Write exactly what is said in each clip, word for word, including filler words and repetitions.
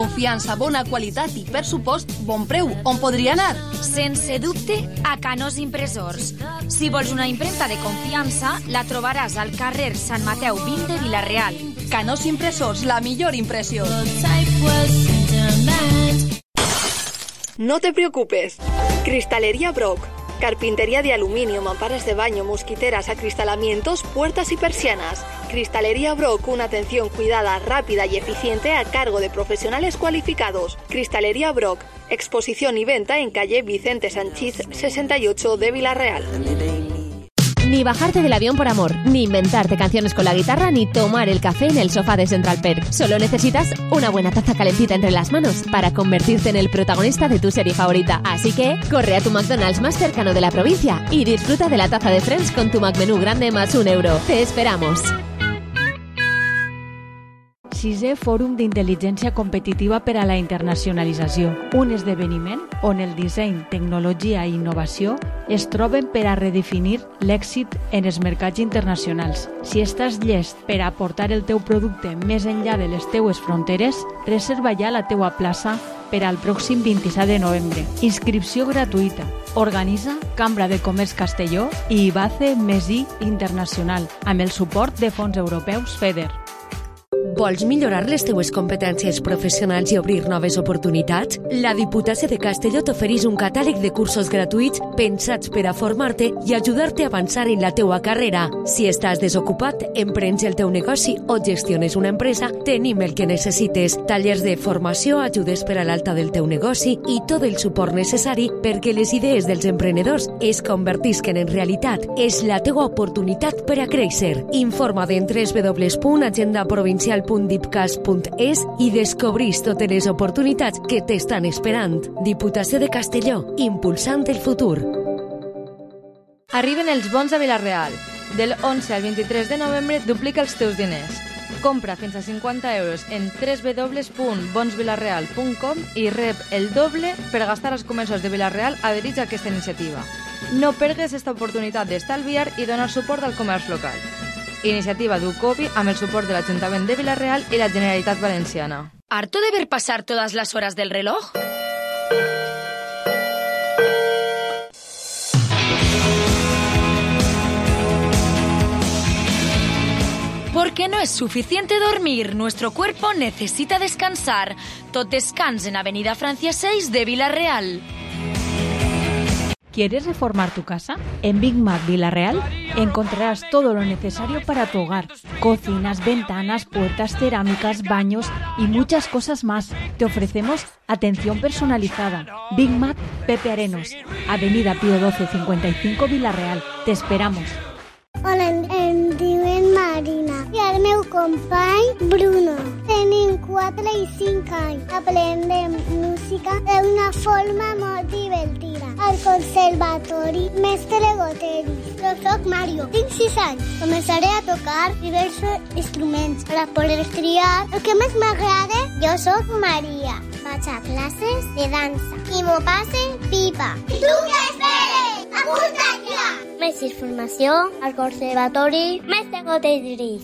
Confiança, bona qualitat i pressupost, bon preu. On podria anar? Sense dubte, a Canós Impressors. Si vols una impremta de confiança, la trobaràs al carrer Sant Mateu vint de Vila-real. Canós Impressors, la millor impressió. No te preocupes. Cristalería Brock. Carpintería de aluminio, mamparas de baño, mosquiteras, acristalamientos, puertas y persianas. Cristalería Brock, una atención cuidada, rápida y eficiente a cargo de profesionales cualificados. Cristalería Brock, exposición y venta en calle Vicente Sanchís sesenta y ocho de Vila-real. Ni bajarte del avión por amor, ni inventarte canciones con la guitarra, ni tomar el café en el sofá de Central Perk. Solo necesitas una buena taza calentita entre las manos para convertirte en el protagonista de tu serie favorita. Así que corre a tu McDonald's más cercano de la provincia y disfruta de la taza de Friends con tu McMenú grande más un euro. Te esperamos. sisè Fòrum d'Intel·ligència Competitiva per a la Internacionalització, un esdeveniment on el disseny, tecnologia i innovació es troben per a redefinir l'èxit en els mercats internacionals. Si estàs llest per a portar el teu producte més enllà de les teues fronteres, reserva ja la teua plaça per al pròxim vint-i-set de novembre. Inscripció gratuïta. Organitza Cambra de Comerç Castelló i Ibace Mesí Internacional, amb el suport de fons europeus FEDER. Vols millorar les teues competències professionals i obrir noves oportunitats? La Diputació de Castelló t'ofereix un catàleg de cursos gratuïts pensats per a formar-te i ajudar-te a avançar en la teua carrera. Si estàs desocupat, emprens el teu negoci o gestiones una empresa, tenim el que necessites. Tallers de formació, ajudes per a l'alta del teu negoci i tot el suport necessari perquè les idees dels emprenedors es convertisquen en realitat. És la teua oportunitat per a créixer. Informa't en w w w punt agenda provincial punt dipcas punt es i descobrís totes les oportunitats que t'estan esperant. Diputació de Castelló, impulsant el futur. Arriben els bons a Vila-real. Del onze al vint-i-tres de novembre duplica els teus diners. Compra fins a cinquanta euros en w w w punt bons vilareal punt com i rep el doble per gastar als comerços de Vila-real adherits a aquesta iniciativa. No pergues esta oportunitat d'estalviar i donar suport al comerç local. Iniciativa d'Ucovi amb el suport de l'Ajuntament de Vila-real i la Generalitat Valenciana. ¿Harto de ver pasar todas las horas del reloj? Porque no es suficiente dormir, nuestro cuerpo necesita descansar. Tot descans en Avenida Francia seis de Vila-real. ¿Quieres reformar tu casa? En Big Mac Vila-real encontrarás todo lo necesario para tu hogar. Cocinas, ventanas, puertas, cerámicas, baños y muchas cosas más. Te ofrecemos atención personalizada. Big Mac Pepe Arenos, Avenida Pío doce cincuenta y cinco Vila-real. Te esperamos. Hola, em diuen Marina i el meu company Bruno. Tenim quatre i cinc anys. Aprendem música d'una forma molt divertida. Al conservatori Mestre Goteri. Jo soc Mario, tinc sis anys. Començaré a tocar diversos instruments per a poder triar el que més m'agrada. Jo soc Maria. Vaig a classes de dansa i m'ho passe pipa. I tu què esperes? Apunta't ja! Més informació al conservatori Mestre Goteri.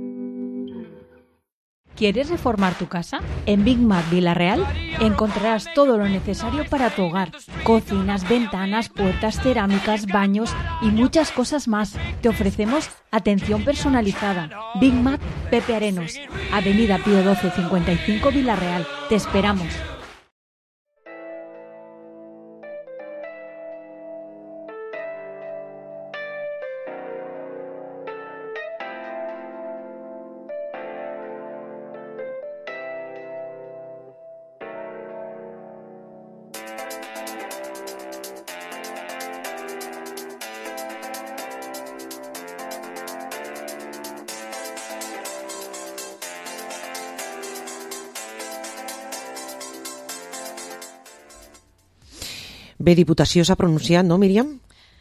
¿Quieres reformar tu casa? En Big Mac Vila-real encontrarás todo lo necesario para tu hogar. Cocinas, ventanas, puertas, cerámicas, baños y muchas cosas más. Te ofrecemos atención personalizada. Big Mac Pepe Arenos, Avenida Pío doce cincuenta y cinco Vila-real. Te esperamos. Bé, Diputació s'ha pronunciat, no, Míriam?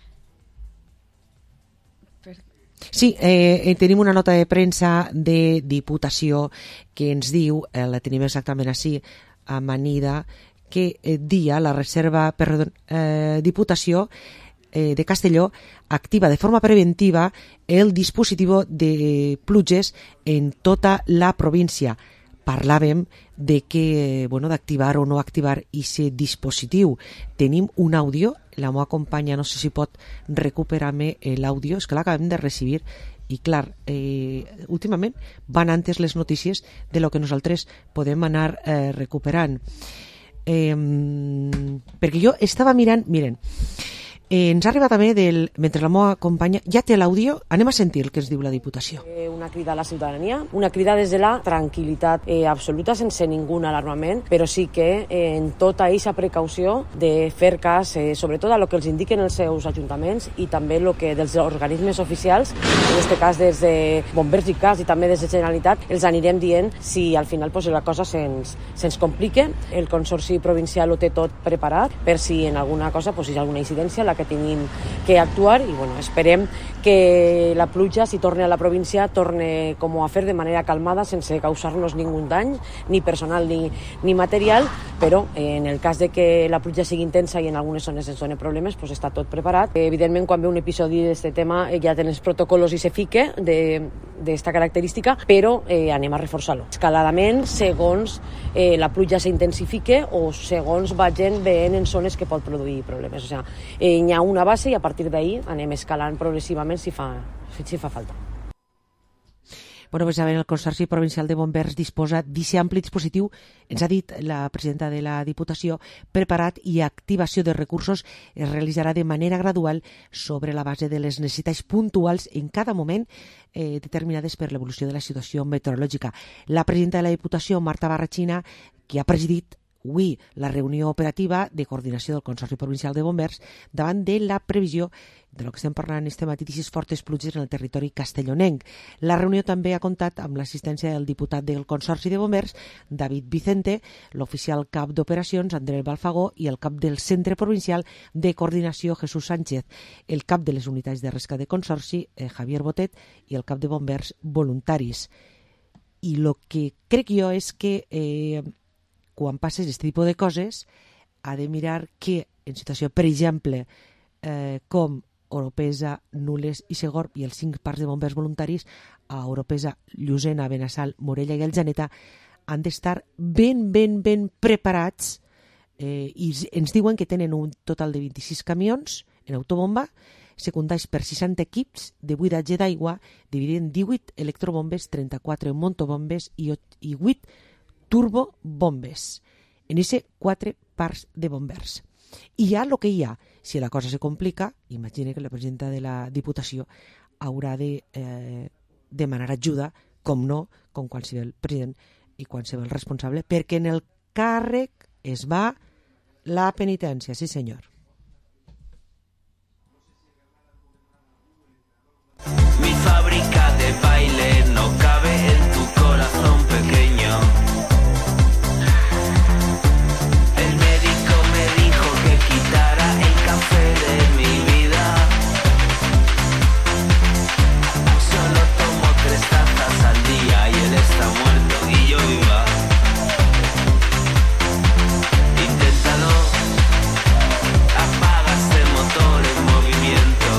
Sí, eh, tenim una nota de premsa de Diputació que ens diu, eh, la tenim exactament així, amanida, que eh, dia la reserva, perdó, eh, Diputació eh, de Castelló activa de forma preventiva el dispositiu de pluges en tota la província. parlàvem de que, bueno, d'activar o no activar aquest dispositiu. Tenim un àudio, la meva companya no sé si pot recuperar-me l'àudio, és que l'acabem de recibir i clar, eh, últimament van antes les notícies de lo que nosaltres podem anar eh, recuperant. Eh, perquè jo estava mirant, miren, Eh, ens ha arribat també del, mentre la meva companya ja té l'àudio, anem a sentir el que ens diu la Diputació. Eh, una crida a la ciutadania, una crida des de la tranquil·litat eh, absoluta, sense ningú alarmament, però sí que eh, en tota aquesta precaució de fer cas, eh, sobretot a lo que els indiquen els seus ajuntaments i també lo que dels organismes oficials, en aquest cas des de Bombers i Cas i també des de Generalitat, els anirem dient si al final pues, la cosa se'ns, se'ns complica. El Consorci Provincial ho té tot preparat per si en alguna cosa pues, hi ha alguna incidència, la que tenim que actuar i bueno, esperem que la pluja, si torna a la província, torne com a fer de manera calmada, sense causar-nos ningú dany, ni personal ni, ni material, però eh, en el cas de que la pluja sigui intensa i en algunes zones ens doni problemes, pues està tot preparat. Eh, evidentment, quan ve un episodi d'aquest tema eh, ja tens protocols i se fique d'esta característica, però eh, anem a reforçar-lo. Escaladament, segons eh, la pluja s'intensifique o segons vagin veient en zones que pot produir problemes. O sigui, eh, hi ha una base i a partir d'ahir anem escalant progressivament si fa, si fa falta. Bueno, pues, el Consorci Provincial de Bombers disposa d'aquest ampli dispositiu, ens ha dit la presidenta de la Diputació, preparat i activació de recursos es realitzarà de manera gradual sobre la base de les necessitats puntuals en cada moment eh, determinades per l'evolució de la situació meteorològica. La presidenta de la Diputació, Marta Barrachina, que ha presidit avui la reunió operativa de coordinació del Consorci Provincial de Bombers davant de la previsió de lo que estem parlant este matí d'aquestes fortes pluges en el territori castellonenc. La reunió també ha comptat amb l'assistència del diputat del Consorci de Bombers, David Vicente, l'oficial cap d'operacions, Andreu Balfagó, i el cap del Centre Provincial de Coordinació, Jesús Sánchez, el cap de les unitats de rescat de Consorci, eh, Javier Botet, i el cap de Bombers voluntaris. I el que crec jo és que eh, quan passes aquest tipus de coses, ha de mirar que en situació, per exemple, eh, com Oropesa, Nules i Segorb i els cinc parcs de bombers voluntaris a Oropesa, Llucena, Benassal, Morella i Geljaneta han d'estar ben, ben, ben preparats eh, i ens diuen que tenen un total de vint-i-sis camions en autobomba, secundats per seixanta equips de buidatge d'aigua, dividint en divuit electrobombes, trenta-quatre motobombes i vuit turbobombes en ese quatre parcs de bombers. I ja el que hi ha, si la cosa se complica, imagine que la presidenta de la Diputació haurà de eh, demanar ajuda, com no, com qualsevol president i qualsevol responsable, perquè en el càrrec es va la penitència, sí senyor. Mi fábrica de baile no cabe en tu corazón pequeño. El médico me dijo que quitara el café de mi vida. Solo tomo tres tazas al día y él está muerto y yo viva. Inténtalo, apaga este motor en movimiento.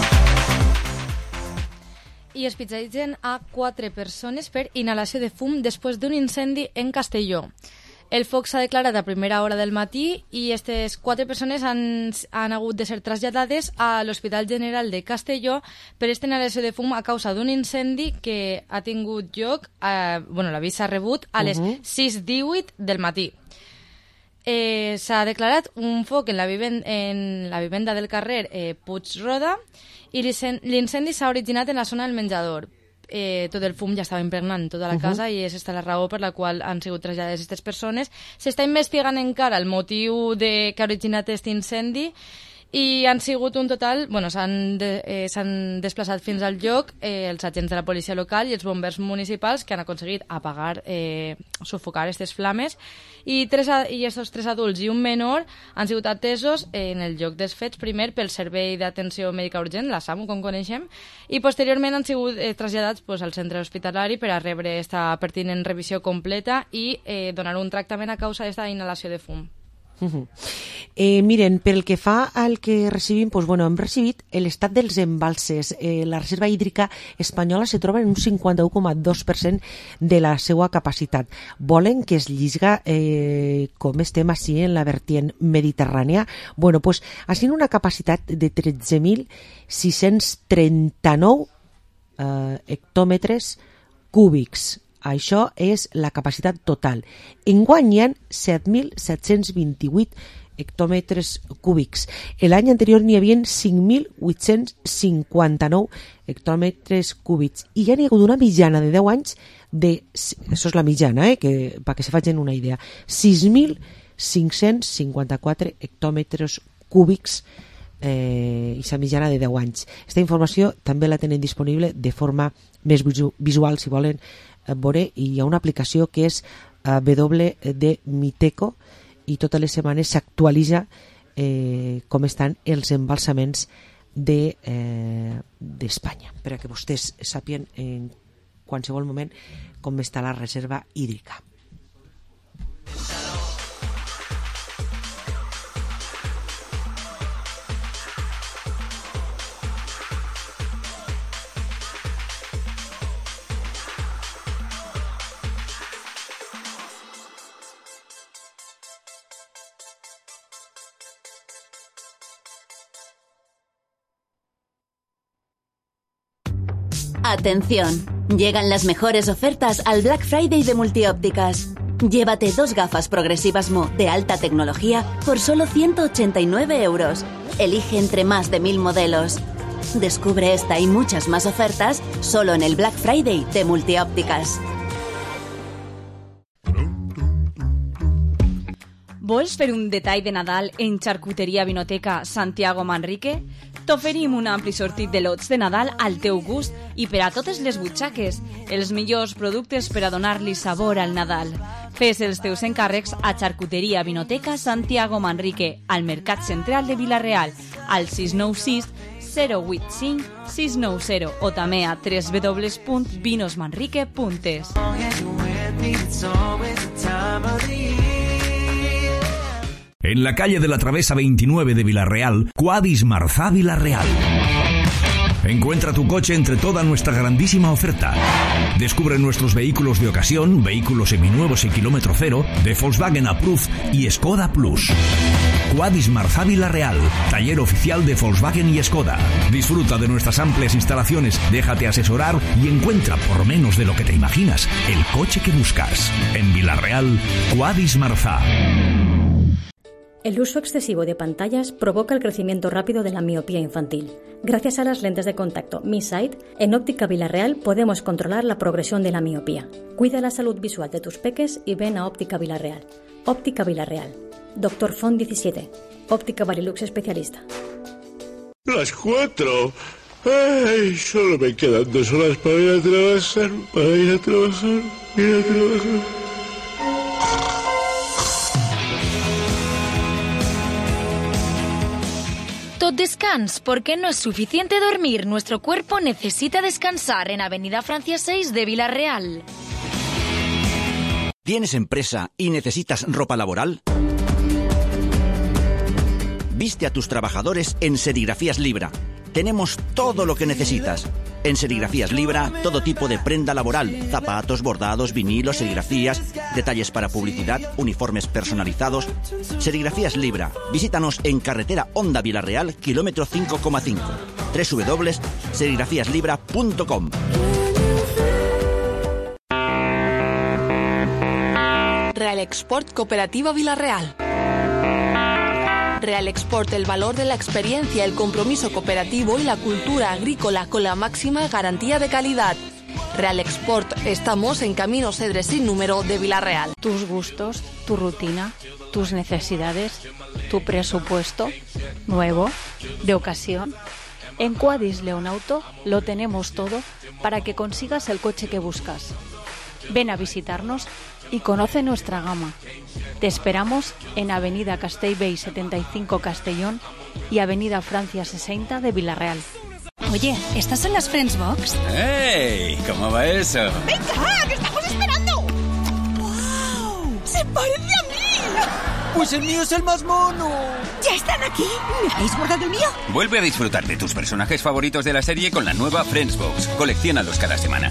I hospitalitzen a quatre persones per inhalació de fum després d'un incendi en Castelló. El foc s'ha declarat a primera hora del matí i aquestes quatre persones han, han hagut de ser traslladades a l'Hospital General de Castelló per aquesta inhalació de fum a causa d'un incendi que ha tingut lloc, eh, bueno, l'avís s'ha rebut a les uh-huh. sis divuit del matí. Eh, s'ha declarat un foc en la, viven, en la vivenda del carrer eh, Puig-roda i l'incendi s'ha originat en la zona del menjador. Eh, tot el fum ja estava impregnant tota la casa uh-huh. i és aquesta la raó per la qual han sigut traslladades aquestes persones. S'està investigant encara el motiu de, que ha originat aquest incendi i han sigut un total, bueno, s'han de, eh, s'han desplaçat fins al lloc eh, els agents de la policia local i els bombers municipals que han aconseguit apagar, eh, sufocar aquestes flames i tres, i estos tres adults i un menor han sigut atesos eh, en el lloc dels fets, primer pel Servei d'Atenció Mèdica Urgent, la SAMU, com coneixem, i posteriorment han sigut eh, traslladats pues, al centre hospitalari per a rebre esta pertinent revisió completa i eh, donar un tractament a causa d'esta inhalació de fum. Uh-huh. Eh, miren, pel que fa al que recibim, pues, bueno, hem recibit l'estat dels embalses. Eh, la reserva hídrica espanyola se troba en un cinquanta-u coma dos per cent de la seva capacitat. Volen que es llisga eh, com estem així en la vertiente mediterrània? Bueno, pues, així una capacitat de tretze mil sis-cents trenta-nou eh, hectòmetres cúbics. Això és la capacitat total. Enguany hi ha set mil set-cents vint-i-vuit hectòmetres cúbics. L'any anterior n'hi havia cinc mil vuit-cents cinquanta-nou hectòmetres cúbics. I ja n'hi ha hagut una mitjana de deu anys de... Això és la mitjana, eh, que, perquè se facin una idea. sis mil cinc-cents cinquanta-quatre hectòmetres cúbics eh, i la mitjana de deu anys. Aquesta informació també la tenen disponible de forma més visual, si volen veure, i hi ha una aplicació que és uh, W D Miteco, i totes les setmanes s'actualitza eh, com estan els embalsaments de, eh, d'Espanya, per a que vostès sàpien en qualsevol moment com està la reserva hídrica. Atención, llegan las mejores ofertas al Black Friday de Multiópticas. Llévate dos gafas progresivas Mo de alta tecnología por solo ciento ochenta y nueve euros. Elige entre más de mil modelos. Descubre esta y muchas más ofertas solo en el Black Friday de Multiópticas. Vols fer un detall de Nadal en Charcuteria Vinoteca Santiago Manrique? T'oferim un ampli sortit de lots de Nadal al teu gust i per a totes les butxaques, els millors productes per a donar-li sabor al Nadal. Fes els teus encàrrecs a Charcuteria Vinoteca Santiago Manrique, al Mercat Central de Vila-real, al sis nou sis zero vuit cinc sis nou zero o també a w w w punt vinos manrique punt es. En la calle de la Travesa veintinueve de Vila-real, Quadis Marzá Vila-real. Encuentra tu coche entre toda nuestra grandísima oferta. Descubre nuestros vehículos de ocasión, vehículos seminuevos y kilómetro cero, de Volkswagen Approved y Skoda Plus. Quadis Marzá Vila-real, taller oficial de Volkswagen y Skoda. Disfruta de nuestras amplias instalaciones, déjate asesorar y encuentra, por menos de lo que te imaginas, el coche que buscas. En Vila-real, Quadis Marzá. El uso excesivo de pantallas provoca el crecimiento rápido de la miopía infantil. Gracias a las lentes de contacto Mi Sight, en Óptica Vila-real podemos controlar la progresión de la miopía. Cuida la salud visual de tus peques y ven a Óptica Vila-real. Óptica Vila-real. Doctor Font diecisiete. Óptica Varilux especialista. Las cuatro. Ay, solo me quedan dos horas para ir a trabajar, para ir a trabajar, ir a trabajar. Tot descans, porque no es suficiente dormir. Nuestro cuerpo necesita descansar en Avenida Francia seis de Vila-real. ¿Tienes empresa y necesitas ropa laboral? Viste a tus trabajadores en Serigrafías Libra. Tenemos todo lo que necesitas. En Serigrafías Libra, todo tipo de prenda laboral, zapatos, bordados, vinilos, serigrafías, detalles para publicidad, uniformes personalizados. Serigrafías Libra. Visítanos en carretera Honda Vila-real, kilómetro cinco coma cinco. doble u doble u doble u punto serigrafías libra punto com. Real Export Cooperativa Vila-real. Real Export, el valor de la experiencia, el compromiso cooperativo y la cultura agrícola con la máxima garantía de calidad. Real Export, estamos en Camino Cedre sin número de Vila-real. Tus gustos, tu rutina, tus necesidades, tu presupuesto, nuevo, de ocasión. En Quadis León Auto lo tenemos todo para que consigas el coche que buscas. Ven a visitarnos y conoce nuestra gama. Te esperamos en Avenida Castellbell setenta y cinco Castellón y Avenida Francia sesenta de Vila-real. Oye, ¿estás en las Friends Box? ¡Hey! ¿Cómo va eso? ¡Venga, que estamos esperando! ¡Wow! ¡Se parece a mí! Pues el mío es el más mono. ¿Ya están aquí? ¿Me habéis guardado el mío? Vuelve a disfrutar de tus personajes favoritos de la serie con la nueva Friendsbox. Colecciónalos cada semana.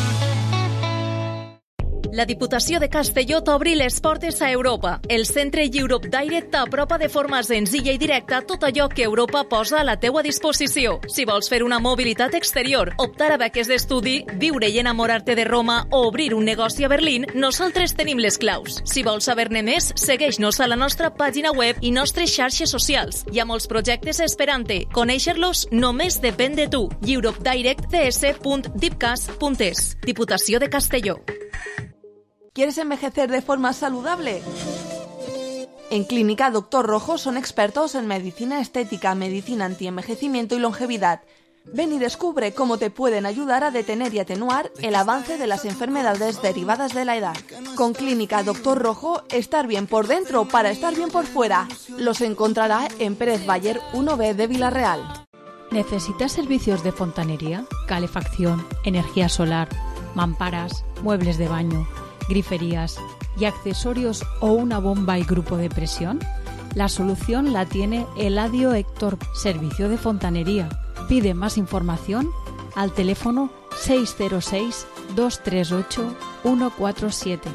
La Diputació de Castelló t'obri les portes a Europa. El centre Europe Direct t'apropa de forma senzilla i directa tot allò que Europa posa a la teua disposició. Si vols fer una mobilitat exterior, optar a beques d'estudi, viure i enamorar-te de Roma o obrir un negoci a Berlín, nosaltres tenim les claus. Si vols saber-ne més, segueix-nos a la nostra pàgina web i nostres xarxes socials. Hi ha molts projectes esperant-te. Conèixer-los només depèn de tu. europe direct c s punt dipcas punt es. Diputació de Castelló. ¿Quieres envejecer de forma saludable? En Clínica Doctor Rojo son expertos en medicina estética, medicina antienvejecimiento y longevidad. Ven y descubre cómo te pueden ayudar a detener y atenuar el avance de las enfermedades derivadas de la edad. Con Clínica Doctor Rojo, estar bien por dentro para estar bien por fuera. Los encontrará en Pérez Bayer uno B de Villarreal. ¿Necesitas servicios de fontanería, calefacción, energía solar, mamparas, muebles de baño, griferías y accesorios o una bomba y grupo de presión? La solución la tiene Eladio Héctor, servicio de fontanería. Pide más información al teléfono seis cero seis, dos tres ocho, uno cuatro siete.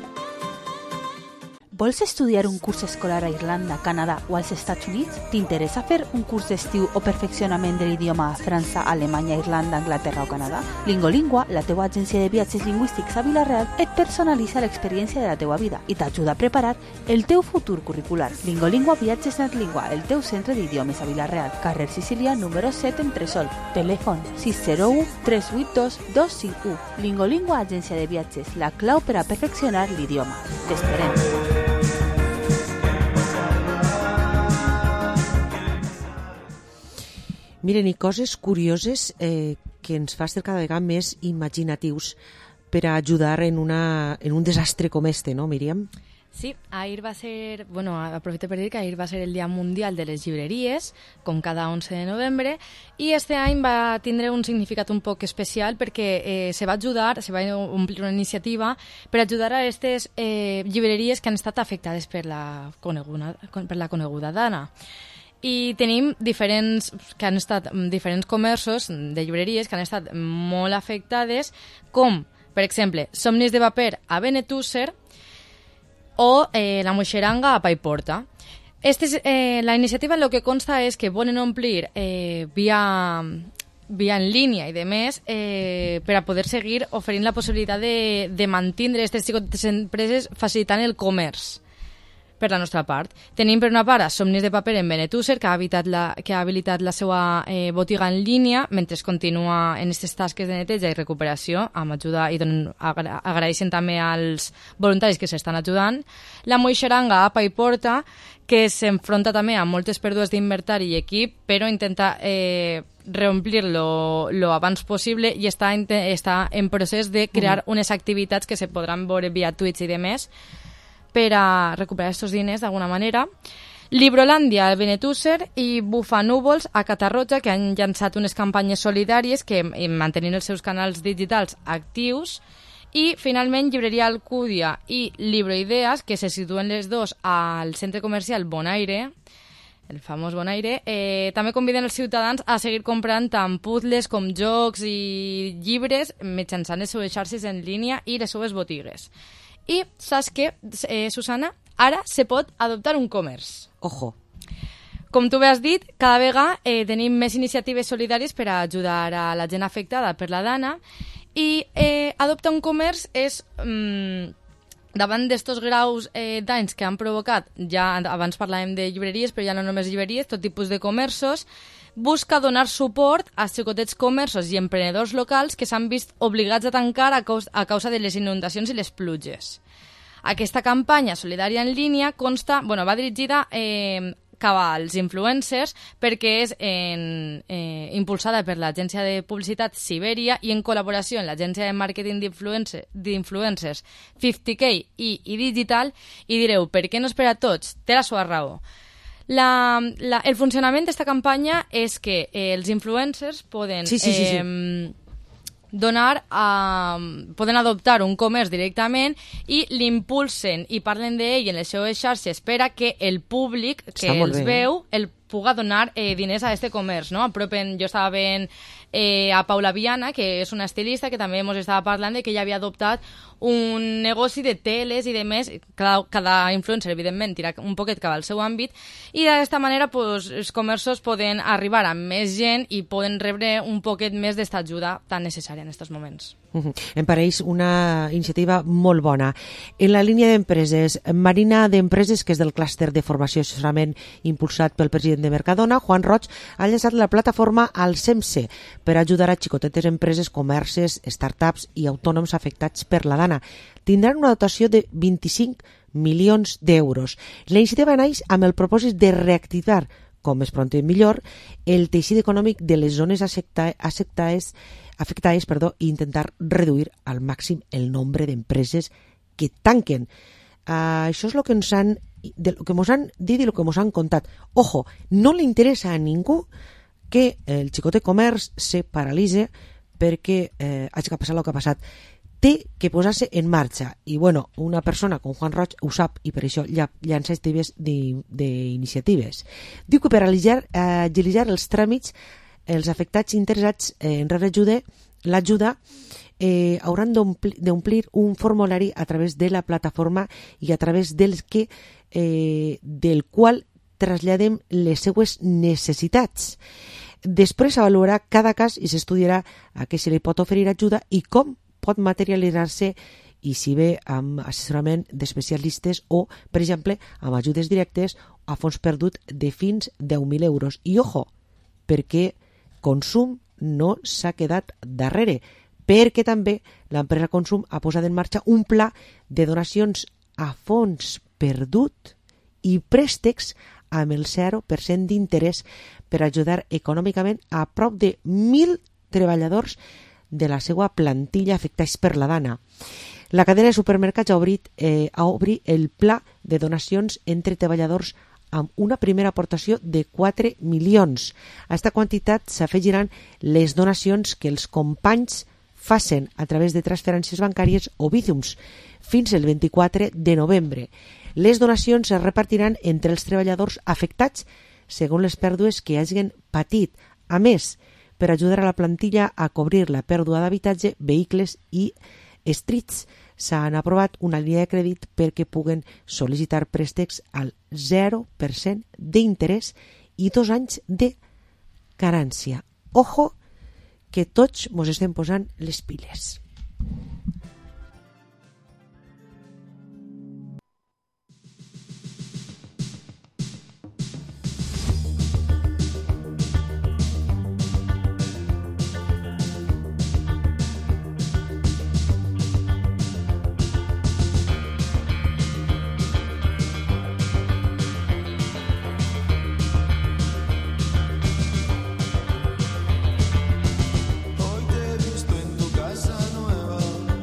Vols estudiar un curs escolar a Irlanda, Canadà o als Estats Units? T'interessa fer un curs d'estiu o perfeccionament de l'idioma a França, Alemanya, Irlanda, Anglaterra o Canadà? Lingolingua, la teua agència de viatges lingüístics a Vila-real, et personalitza l'experiència de la teua vida i t'ajuda a preparar el teu futur curricular. Lingolingua Viatges Netlingua, el teu centre d'idiomes a Vila-real, carrer Sicília, número set, Entresol. Telèfon sis zero u, tres vuit dos, dos cinc u. Lingolingua Agència de Viatges, la clau per a perfeccionar l'idioma. T'esperem. Miren, i coses curioses eh, que ens fa ser cada vegada més imaginatius per a ajudar en, una, en un desastre com este, no, Míriam? Sí, ahir va ser, bueno, aprofito per dir que ahir va ser el Dia Mundial de les Llibreries, com cada onze de novembre, i este any va tindre un significat un poc especial perquè eh, se va ajudar, se va omplir una iniciativa per ajudar a aquestes eh, llibreries que han estat afectades per la coneguda, per la coneguda Dana. I tenim diferents, que han estat diferents comerços de llibreries que han estat molt afectades, com, per exemple, Somnis de paper a Benetússer o eh, La Moixeranga a Paiporta. Este es, eh, la iniciativa en lo que consta és que volen omplir eh, via, via en línia i de més eh, per a poder seguir oferint la possibilitat de, de mantindre aquestes empreses facilitant el comerç. Per la nostra part. Tenim per una part a Somnis de paper en Benetússer, que ha, la, que ha habilitat la seva eh, botiga en línia mentre es continua en aquestes tasques de neteja i recuperació, amb ajuda i donen, agra, agraeixen també als voluntaris que s'estan ajudant. La Moixeranga a Paiporta, que s'enfronta també a moltes pèrdues d'inventari i equip, però intenta eh, reomplir-lo lo abans possible i està, està en procés de crear mm. unes activitats que se podran veure via Twitch i demés, per a recuperar aquests diners d'alguna manera. Librolàndia a Benetússer i Bufanúvols a Catarroja, que han llançat unes campanyes solidàries que mantenint els seus canals digitals actius. I, finalment, Llibreria Alcúdia i Libroideas, que se situen les dos al centre comercial Bonaire, el famós Bonaire, eh, també conviden els ciutadans a seguir comprant tant puzzles com jocs i llibres mitjançant les seues xarxes en línia i les seues botigues. I saps què, eh, Susana? Ara se pot adoptar un comerç. Ojo. Com tu bé has dit, cada vegada eh, tenim més iniciatives solidàries per a ajudar a la gent afectada per la Dana i eh, adoptar un comerç és, mm, davant d'estos graus eh, danys que han provocat, ja abans parlàvem de llibreries, però ja no només llibreries, tot tipus de comerços, busca donar suport a xicotets comerços i emprenedors locals que s'han vist obligats a tancar a causa, a causa de les inundacions i les pluges. Aquesta campanya solidària en línia consta, bueno, va dirigida eh, cap als influencers perquè és en, eh, impulsada per l'agència de publicitat Siberia i en col·laboració amb l'agència de màrqueting d'influencers cinquanta K i, i Digital, i direu, per què no és per a tots? Té la seva raó. La, la, el funcionament d'esta campanya és que eh, els influencers poden sí, sí, sí, sí. Eh, donar a, poden adoptar un comerç directament i l'impulsen i parlen d'ell en les seues xarxes per a que el públic que els veu el puga donar eh, diners a este comerç, no? Apropen, jo estava veient eh, a Paula Viana, que és una estilista, que també ens estava parlant de que ella havia adoptat un negoci de teles i de més, cada, cada influencer, evidentment, tira un poquet cap al seu àmbit, i d'aquesta manera pues, els comerços poden arribar a més gent i poden rebre un poquet més d'esta ajuda tan necessària en aquests moments. Uh-huh. Em pareix una iniciativa molt bona. En la línia d'empreses, Marina d'Empreses, que és del clúster de formació i assessorament impulsat pel president de Mercadona, Juan Roig, ha llançat la plataforma al SEMSE per ajudar a xicotetes empreses, comerces, startups i autònoms afectats per la dana. Tindran una dotació de vint-i-cinc milions d'euros. La iniciativa naix amb el propòsit de reactivar, com més pront i millor, el teixit econòmic de les zones afectades afectades perdó, i intentar reduir al màxim el nombre d'empreses que tanquen. Uh, això és el que ens han, de lo que ens han dit i el que ens han contat. Ojo, no li interessa a ningú que el xicotet comerç se paralitze perquè eh, hagi passat el que ha passat. Té que posar-se en marxa. I bueno, una persona com Juan Roig ho sap i per això llança aquestes d'iniciatives. Diu que per agilitzar, eh, agilitzar els tràmits els afectats interessats en rebre ajuda, l'ajuda eh, hauran d'omplir un formulari a través de la plataforma i a través del, que, eh, del qual traslladem les seues necessitats. Després s'avaluarà cada cas i s'estudiarà a què se li pot oferir ajuda i com pot materialitzar-se i si ve amb assessorament d'especialistes o, per exemple, amb ajudes directes a fons perdut de fins deu mil euros. I ojo, perquè Consum no s'ha quedat darrere, perquè també l'empresa Consum ha posat en marxa un pla de donacions a fons perdut i préstecs amb el zero per cent d'interès per ajudar econòmicament a prop de mil treballadors de la seva plantilla afectats per la dana. La cadena de supermercats ha obrit, eh, ha obrit el pla de donacions entre treballadors amb una primera aportació de quatre milions. A aquesta quantitat s'afegiran les donacions que els companys facin a través de transferències bancàries o Bizums fins el vint-i-quatre de novembre. Les donacions es repartiran entre els treballadors afectats segons les pèrdues que hagin patit. A més, per ajudar a la plantilla a cobrir la pèrdua d'habitatge, vehicles i estrits, s'han aprovat una línia de crèdit perquè puguen sol·licitar préstecs al zero per cent d'interès i dos anys de carència. Ojo, que tots mos estem posant les piles. Hoy te he visto en tu casa nueva.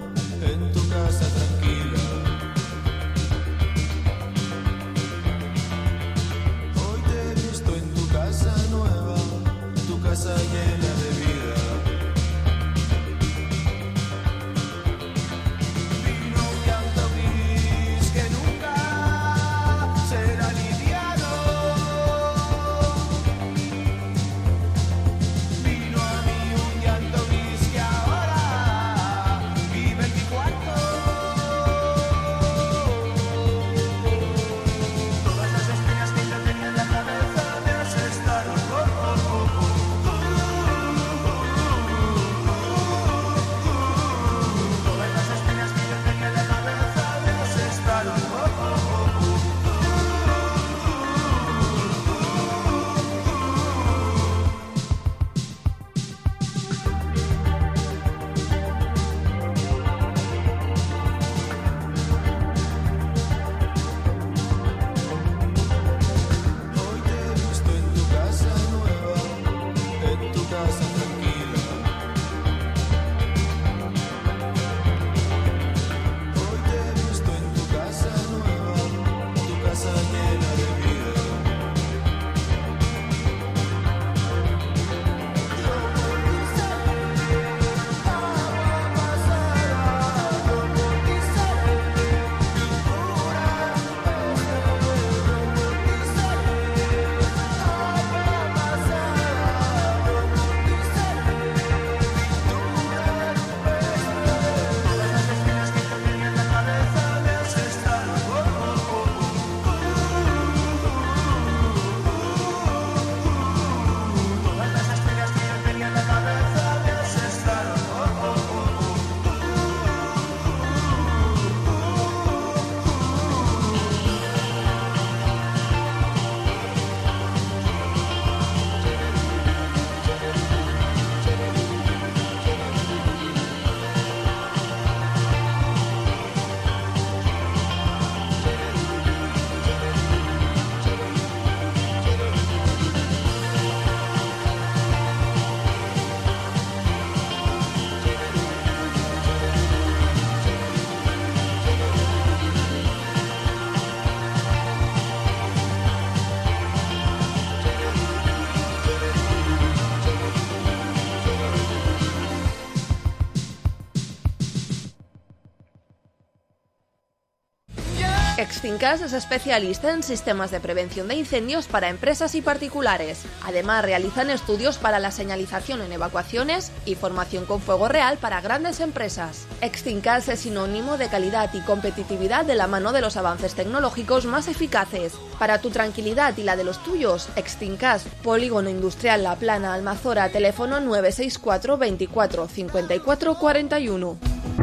Extincas es especialista en sistemas de prevención de incendios para empresas y particulares. Además, realizan estudios para la señalización en evacuaciones y formación con fuego real para grandes empresas. Extincas es sinónimo de calidad y competitividad de la mano de los avances tecnológicos más eficaces. Para tu tranquilidad y la de los tuyos, Extincas, Polígono Industrial La Plana, Almazora, teléfono nueve seis cuatro veinticuatro cincuenta y cuatro cuarenta y uno.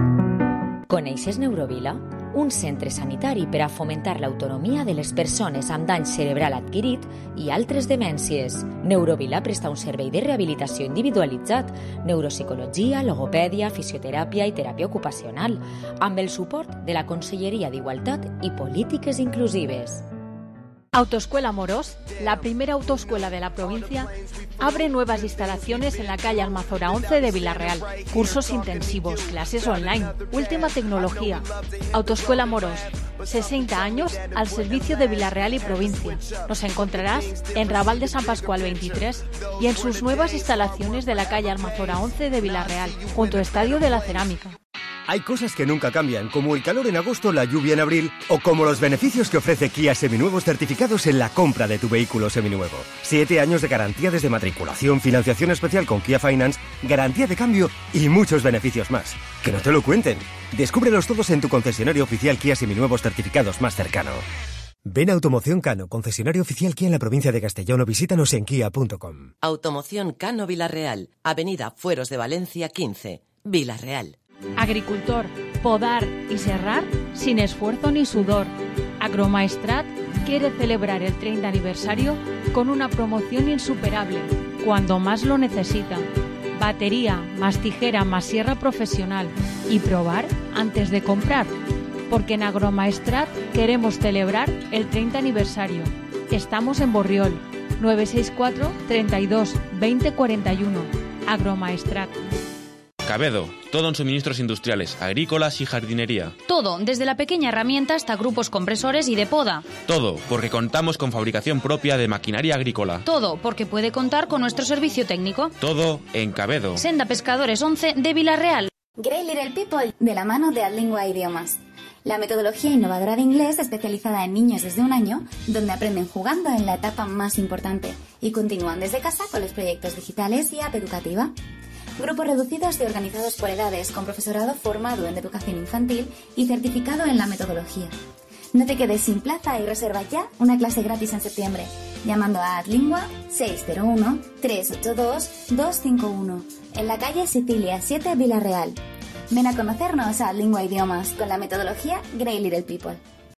Coneixes Neurovila? Un centre sanitari per a fomentar l'autonomia de les persones amb dany cerebral adquirit i altres demències. Neurovila presta un servei de rehabilitació individualitzat, neuropsicologia, logopèdia, fisioteràpia i teràpia ocupacional, amb el suport de la Conselleria d'Igualtat i Polítiques Inclusives. Autoescuela Morós, la primera autoescuela de la provincia, abre nuevas instalaciones en la calle Almazora once de Villarreal. Cursos intensivos, clases online, última tecnología. Autoescuela Morós, sesenta años al servicio de Villarreal y provincia. Nos encontrarás en Raval de San Pascual veintitrés y en sus nuevas instalaciones de la calle Almazora once de Villarreal, junto al Estadio de la Cerámica. Hay cosas que nunca cambian, como el calor en agosto, la lluvia en abril, o como los beneficios que ofrece Kia Seminuevos certificados en la compra de tu vehículo seminuevo. Siete años de garantía desde matriculación, financiación especial con Kia Finance, garantía de cambio y muchos beneficios más. ¡Que no te lo cuenten! Descúbrelos todos en tu concesionario oficial Kia Seminuevos certificados más cercano. Ven a Automoción Cano, concesionario oficial Kia en la provincia de Castellón, o visítanos en kia punto com. Automoción Cano Villarreal, Avenida Fueros de Valencia quince, Villarreal. Agricultor, podar y serrar sin esfuerzo ni sudor. Agromaestrat quiere celebrar el treinta aniversario con una promoción insuperable, cuando más lo necesita. Batería, más tijera, más sierra profesional. Y probar antes de comprar. Porque en Agromaestrat queremos celebrar el treinta aniversario. Estamos en Borriol, nueve seis cuatro, treinta y dos, veinte cuarenta y uno. Agromaestrat. Cabedo, todo en suministros industriales, agrícolas y jardinería. Todo, desde la pequeña herramienta hasta grupos compresores y de poda. Todo, porque contamos con fabricación propia de maquinaria agrícola. Todo, porque puede contar con nuestro servicio técnico. Todo en Cabedo. Senda Pescadores once de Villarreal. Great Little People, de la mano de Adlingua Idiomas. La metodología innovadora de inglés especializada en niños desde un año, donde aprenden jugando en la etapa más importante y continúan desde casa con los proyectos digitales y app educativa. Grupos reducidos y organizados por edades, con profesorado formado en educación infantil y certificado en la metodología. No te quedes sin plaza y reserva ya una clase gratis en septiembre, llamando a Adlingua seis cero uno, tres ocho dos, dos cinco uno, en la calle Sicilia siete, Villarreal. Ven a conocernos a Adlingua Idiomas con la metodología Great Little People.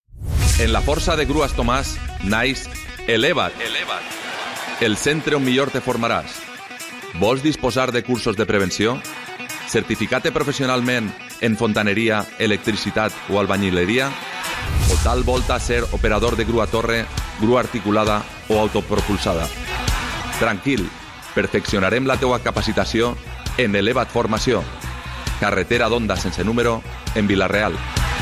En la Força de Grues Tomàs, naix Eleva't. Eleva't. El centre on millor te formaràs. Vols disposar de cursos de prevenció? Certificar-te professionalment en fontaneria, electricitat o albañileria? O tal volta ser operador de grua torre, grua articulada o autopropulsada? Tranquil, perfeccionarem la teua capacitació en Eleva't Formació. Carretera d'Onda sense número, en Villarreal.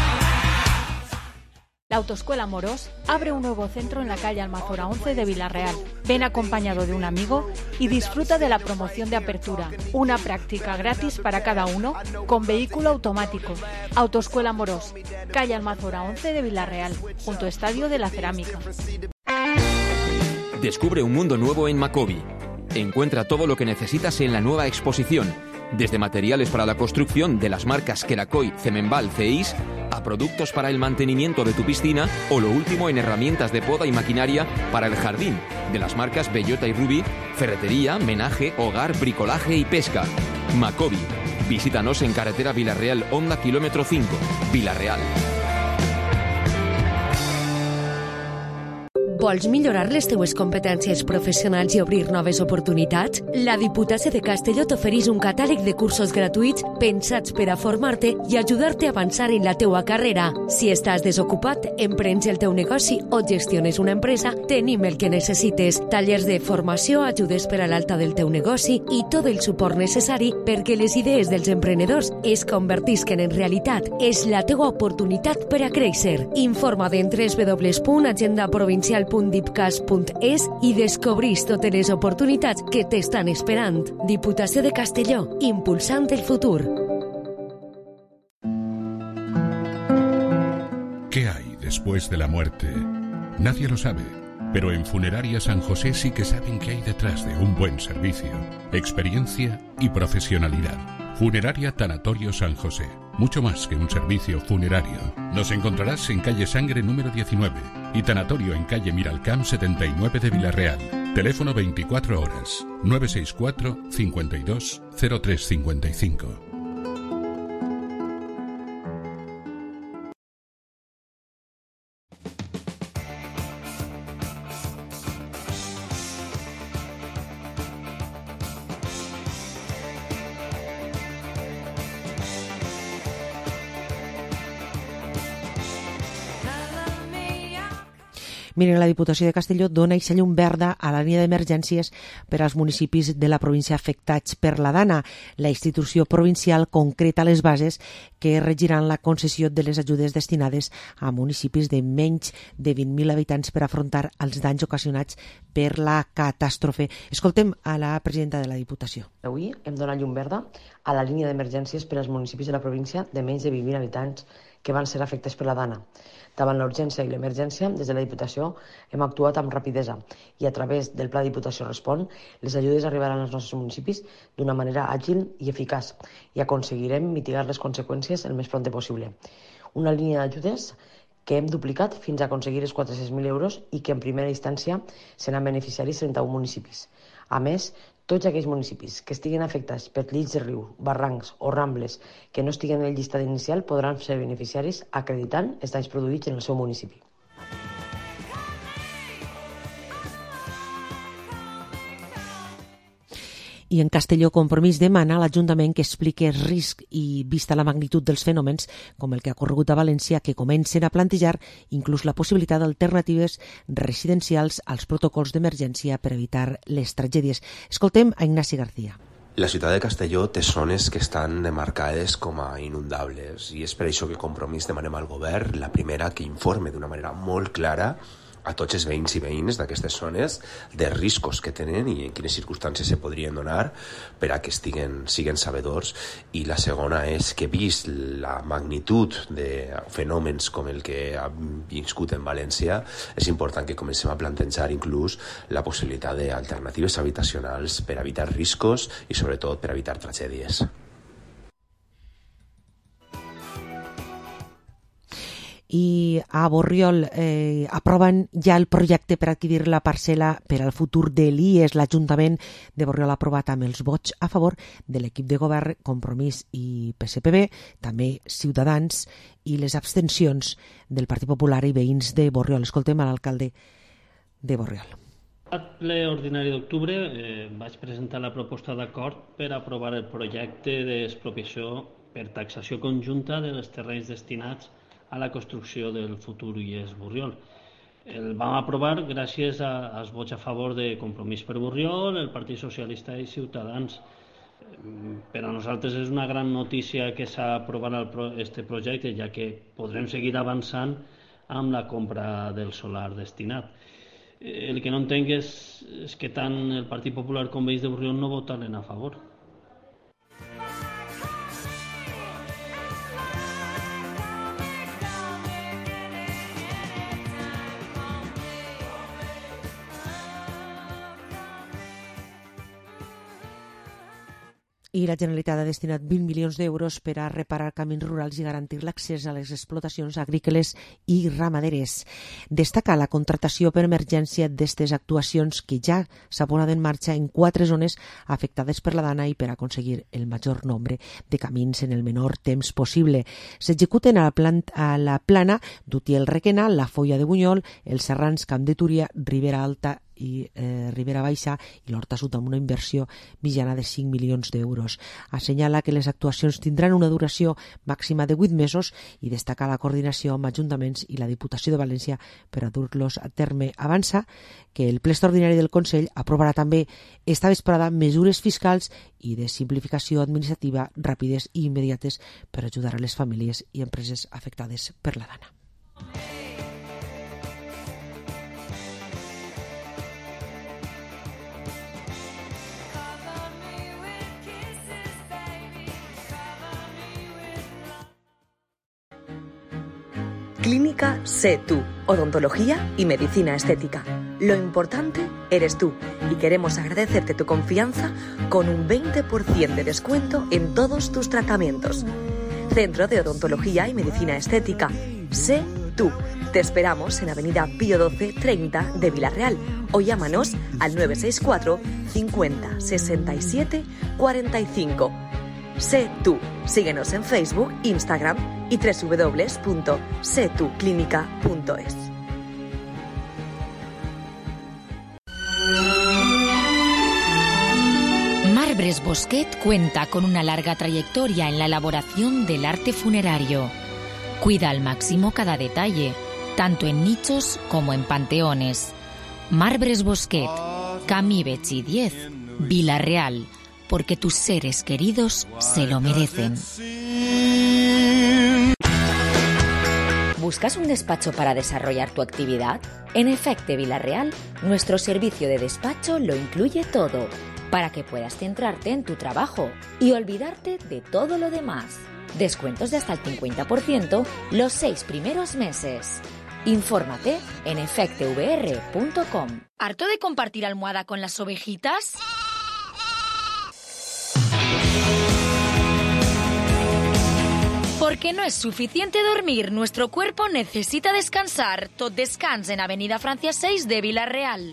La Autoescuela Morós abre un nuevo centro en la calle Almazora once de Villarreal. Ven acompañado de un amigo y disfruta de la promoción de apertura. Una práctica gratis para cada uno con vehículo automático. Autoescuela Morós, calle Almazora once de Villarreal, junto al Estadio de la Cerámica. Descubre un mundo nuevo en Macobi. Encuentra todo lo que necesitas en la nueva exposición. Desde materiales para la construcción de las marcas Kerakoy, Cemenbal, Ceis, a productos para el mantenimiento de tu piscina o lo último en herramientas de poda y maquinaria para el jardín, de las marcas Bellota y Ruby, ferretería, menaje, hogar, bricolaje y pesca. Macobi. Visítanos en carretera Villarreal Honda kilómetro cinco, Villarreal. Vols millorar les teues competències professionals i obrir noves oportunitats? La Diputació de Castelló t'ofereix un catàleg de cursos gratuïts pensats per a formar-te i ajudar-te a avançar en la teua carrera. Si estàs desocupat, emprens el teu negoci o gestiones una empresa, tenim el que necessites. Tallers de formació, ajudes per a l'alta del teu negoci i tot el suport necessari perquè les idees dels emprenedors es convertisquen en realitat. És la teua oportunitat per a créixer. Informa't en w w w punt agenda provincial punt dipcas punt es i descobrís totes les oportunitats que t'estan esperant. Diputació de Castelló, impulsant el futur. ¿Qué hay después de la muerte? Nadie lo sabe, pero en Funeraria San José sí que saben qué hay detrás de un buen servicio, experiencia y profesionalidad. Funeraria Tanatorio San José, mucho más que un servicio funerario. Nos encontrarás en calle Sangre número diecinueve y Tanatorio en calle Miralcamp setenta y nueve de Villarreal. Teléfono veinticuatro horas, nueve seis cuatro, cincuenta y dos, cero tres cincuenta y cinco. Miren, la Diputació de Castelló dona eixa llum verda a la línia d'emergències per als municipis de la província afectats per la Dana. La institució provincial concreta les bases que regiran la concessió de les ajudes destinades a municipis de menys de vint mil habitants per afrontar els danys ocasionats per la catàstrofe. Escoltem a la presidenta de la Diputació. Avui hem donat llum verda a la línia d'emergències per als municipis de la província de menys de vint mil habitants que van ser afectats per la Dana. Davant l'urgència i l'emergència, des de la Diputació hem actuat amb rapidesa i a través del Pla Diputació Respon, les ajudes arribaran als nostres municipis d'una manera àgil i eficaç i aconseguirem mitigar les conseqüències el més prompte possible. Una línia d'ajudes que hem duplicat fins a aconseguir els quatre-cents mil euros i que en primera instància seran beneficiaris trenta-un municipis. A més, tots aquells municipis que estiguin afectats per llits de riu, barrancs o rambles que no estiguen en el llistat inicial podran ser beneficiaris acreditant els danys produïts en el seu municipi. I en Castelló, Compromís demana a l'Ajuntament que expliqui el risc i, vista la magnitud dels fenòmens, com el que ha ocorregut a València, que comencen a plantejar inclús la possibilitat d'alternatives residencials als protocols d'emergència per evitar les tragèdies. Escoltem a Ignasi García. La ciutat de Castelló té zones que estan demarcades com a inundables i és per això que Compromís demanem al govern, la primera, que informe d'una manera molt clara a tots els veïns i veïnes d'aquestes zones de riscos que tenen i en quines circumstàncies se podrien donar per a que estiguen, siguen sabedors. I la segona és que, vist la magnitud de fenòmens com el que ha viscut en València, és important que comencem a plantejar inclús la possibilitat d'alternatives habitacionals per evitar riscos i sobretot per evitar tragèdies. I a Borriol eh, aproven ja el projecte per adquirir la parcel·la per al futur de l'I E S. L'Ajuntament de Borriol ha aprovat amb els vots a favor de l'equip de govern, Compromís i P S P B, també Ciutadans i les abstencions del Partit Popular i veïns de Borriol. Escoltem a l'alcalde de Borriol. Al ple ordinari d'octubre eh, vaig presentar la proposta d'acord per aprovar el projecte d'expropiació per taxació conjunta dels terrenys destinats a la construcció del futur I E S Borriol. El vam aprovar gràcies a, als vots a favor de Compromís per Borriol, el Partit Socialista i Ciutadans. Per a nosaltres és una gran notícia que s'ha aprovat aquest projecte, ja que podrem seguir avançant amb la compra del solar destinat. El que no entenc és, és que tant el Partit Popular com veïns de Borriol no votaren a favor. I la Generalitat ha destinat vint milions d'euros per a reparar camins rurals i garantir l'accés a les explotacions agrícoles i ramaderes. Destaca la contractació per emergència d'aquestes actuacions que ja s'ha posat en marxa en quatre zones afectades per la Dana i per aconseguir el major nombre de camins en el menor temps possible. S'executen a la, plant, a la plana d'Utiel-Requena, la Foia de Bunyol, els Serrans, Camp de Túria, Ribera Alta i eh, Ribera Baixa i l'Horta Sud amb una inversió mitjana de cinc milions d'euros. Assenyala que les actuacions tindran una duració màxima de vuit mesos i destaca la coordinació amb ajuntaments i la Diputació de València per a dur-los a terme. Avança que el ple extraordinari del Consell aprovarà també esta vesprada mesures fiscals i de simplificació administrativa ràpides i immediates per ajudar a les famílies i empreses afectades per la Dana. Clínica Sé Tú, odontología y medicina estética. Lo importante eres tú y queremos agradecerte tu confianza con un veinte por ciento de descuento en todos tus tratamientos. Centro de Odontología y Medicina Estética. Sé Tú. Te esperamos en Avenida Pío doce treinta de Vila-real o llámanos al nueve seis cuatro cincuenta sesenta y siete cuarenta y cinco. Sé Tú. Síguenos en Facebook, Instagram y doble u doble u doble u punto sé tú clínica punto es. Marbres Bosquet cuenta con una larga trayectoria en la elaboración del arte funerario. Cuida al máximo cada detalle, tanto en nichos como en panteones. Marbres Bosquet, Camí Betxí diez, Vila-real, porque tus seres queridos se lo merecen. ¿Buscas un despacho para desarrollar tu actividad? En Efecte Vila-real, nuestro servicio de despacho lo incluye todo, para que puedas centrarte en tu trabajo y olvidarte de todo lo demás. Descuentos de hasta el cincuenta por ciento los seis primeros meses. Infórmate en efecte v r punto com. ¿Harto de compartir almohada con las ovejitas? Porque no es suficiente dormir, nuestro cuerpo necesita descansar. Tot descans en Avenida Francia seis de Vila-real.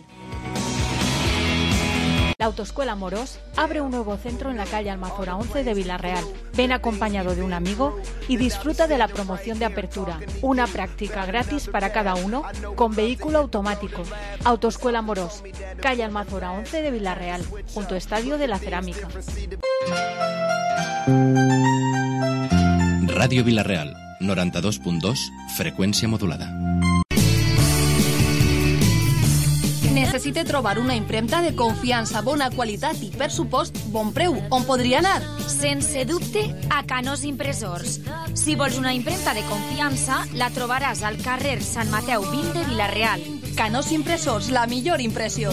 La Autoescuela Amorós abre un nuevo centro en la calle Almazora once de Vila-real. Ven acompañado de un amigo y disfruta de la promoción de apertura. Una práctica gratis para cada uno con vehículo automático. Autoescuela Amorós, calle Almazora once de Vila-real, junto a Estadio de la Cerámica. Ràdio Vila-real, noranta-dos punt dos, freqüència modulada. Necessite trobar una impremta de confiança, bona qualitat i, per supost, bon preu. On podria anar? Sense dubte, a Canós Impressors. Si vols una impremta de confiança, la trobaràs al carrer Sant Mateu vint de Vila-real. Canós Impressors, la millor impressió.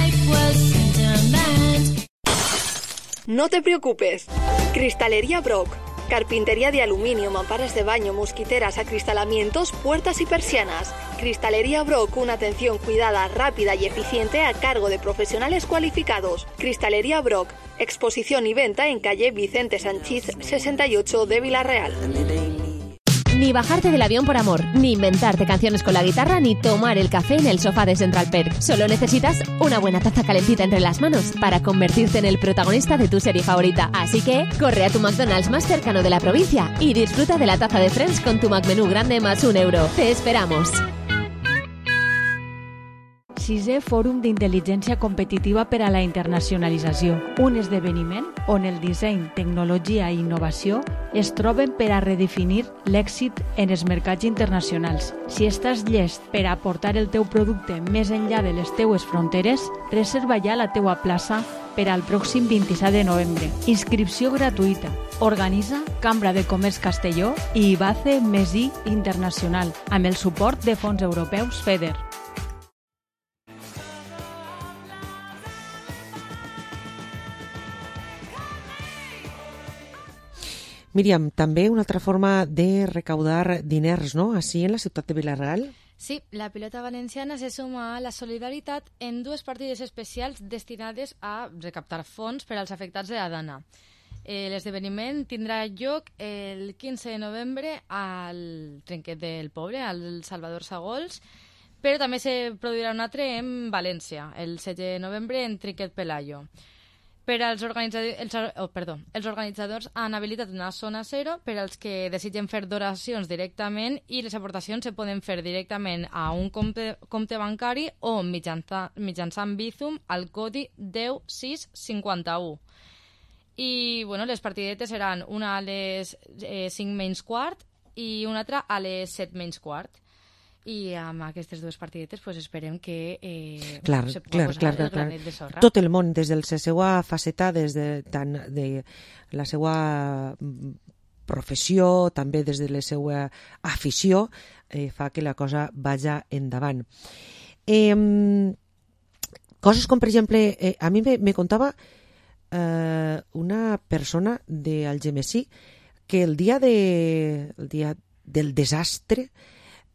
No te preocupes. Cristalería Brock. Carpintería de aluminio, mamparas de baño, mosquiteras, acristalamientos, puertas y persianas. Cristalería Brock, una atención cuidada, rápida y eficiente a cargo de profesionales cualificados. Cristalería Brock, exposición y venta en calle Vicente Sanchís sesenta y ocho de Vila-real. Ni bajarte del avión por amor, ni inventarte canciones con la guitarra, ni tomar el café en el sofá de Central Perk. Solo necesitas una buena taza calentita entre las manos para convertirte en el protagonista de tu serie favorita. Así que corre a tu McDonald's más cercano de la provincia y disfruta de la taza de Friends con tu McMenú grande más un euro. Te esperamos. sisè Fòrum d'Intel·ligència Competitiva per a la Internacionalització, un esdeveniment on el disseny, tecnologia i innovació es troben per a redefinir l'èxit en els mercats internacionals. Si estàs llest per a portar el teu producte més enllà de les teues fronteres, reserva ja la teua plaça per al pròxim vint-i-set de novembre. Inscripció gratuïta. Organitza Cambra de Comerç Castelló i Ibace Mesí Internacional, amb el suport de fons europeus FEDER. Míriam, també una altra forma de recaudar diners, no?, així en la ciutat de Vila-real. Sí, la pilota valenciana se suma a la solidaritat en dues partides especials destinades a recaptar fons per als afectats de la Dana. Eh, L'esdeveniment tindrà lloc el quinze de novembre al Trinquet del Poble, al Salvador Sagols, però també se produirà un altre en València, el set de novembre en Trinquet Pelayo. Per als organitzadors, els, oh, perdó, els organitzadors han habilitat una zona zero per als que desitgen fer donacions directament i les aportacions se poden fer directament a un compte, compte bancari o mitjançant, mitjançant Bizum al codi deu sis cinquanta-u. I bueno, les partidetes seran una a les eh, cinc menys quart i una altra a les set menys quart. I amb aquestes dues partidetes pues, esperem que eh, clar, se pugui clar, posar clar, el clar, granet clar. de sorra. Tot el món, des de la seva faceta, des de, tant de la seva professió, també des de la seva afició, eh, fa que la cosa vagi endavant. Eh, coses com, per exemple, eh, a mi me, me contava eh, una persona d'Algemesí que el dia, de, el dia del desastre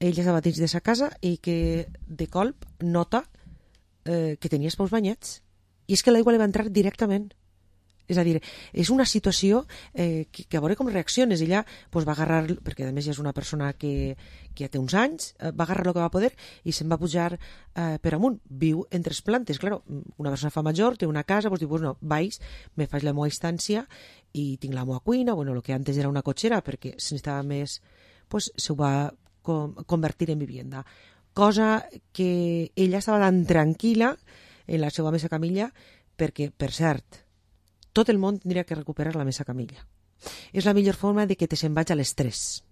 ella estava dins de sa casa i que de colp nota eh, que tenia els peus banyats. I és que l'aigua li va entrar directament. És a dir, és una situació eh, que, que a veure com reacciones. Ella pues, va agarrar, perquè a més ja és una persona que, que ja té uns anys, eh, va agarrar el que va poder i se'n va pujar eh, per amunt. Viu entre les plantes. Claro, una persona fa major, té una casa, pues, diu, pues no, vaig, me faig la meva instància i tinc la meva cuina, bueno, el que antes era una cotxera, perquè si necessitava més, pues, se ho va com, convertir en vivienda. Cosa que ella estava tan tranquil·la en la seva mesa camilla perquè, per cert, tot el món tindria que recuperar la mesa camilla. És la millor forma de que te se'n vaig a l'estrès.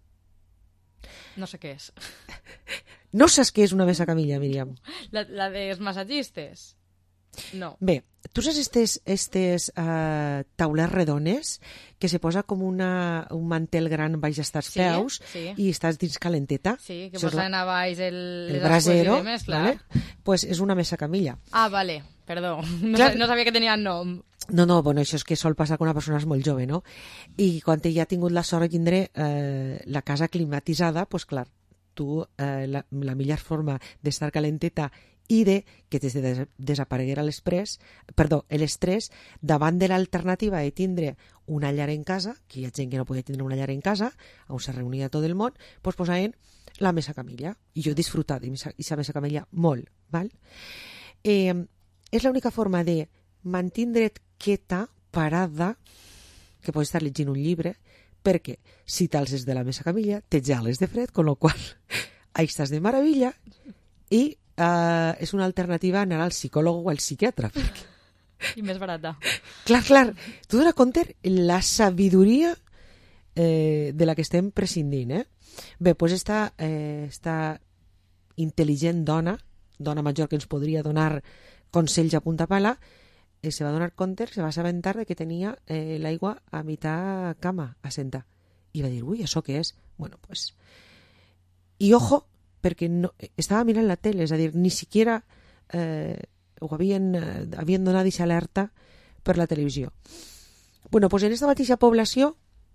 No sé què és. No saps què és una mesa camilla, Míriam? La, la dels massatgistes? No. Bé, tu saps estes, estes uh, taules redones que se posa com una, un mantel gran baix als Sí, peus sí. i estàs dins calenteta? Sí, que Això és posen la- a baix el, el les brasero, ascues i demés, clar. ¿vale? Pues és una mesa camilla. Ah, vale, perdó. No, Clar. sa- no sabia que tenia nom. No, no, bueno, això és que sol passar quan una persona és molt jove, no? I quan ella ha tingut la sort de tindre eh, la casa climatitzada, doncs clar, tu, eh, la, la millor forma d'estar calenteta i de que des de des desapareguera l'estrès, perdó, l'estrès, davant de l'alternativa de tindre una llar en casa, que hi ha gent que no podia tindre una llar en casa, on se reunia tot el món, doncs posaven la mesa camilla. I jo he disfrutat d'aquesta mesa camilla molt, val? Eh, és l'única forma de mantindre't quieta, parada, que pots estar llegint un llibre, perquè si t'alces de la mesa camilla, te gales de fred, con lo qual ahí estàs de meravella i uh, és una alternativa a anar al psicòleg o al psiquiatre. Perquè, I més barata. clar, clar, tu dones compte la sabidoria eh, de la que estem prescindint, eh? Bé, doncs esta, eh, esta intel·ligent dona, dona major que ens podria donar consells a punta pala, eh, se va donar compte, se va assabentar de que tenia eh, l'aigua a mitad cama, assenta. I va dir, ui, això què és? Bueno, pues... I ojo, perquè no, estava mirant la tele, és a dir, ni siquiera eh, ho havien, eh, havien donat aquesta alerta per la televisió. Bueno, pues en esta mateixa població,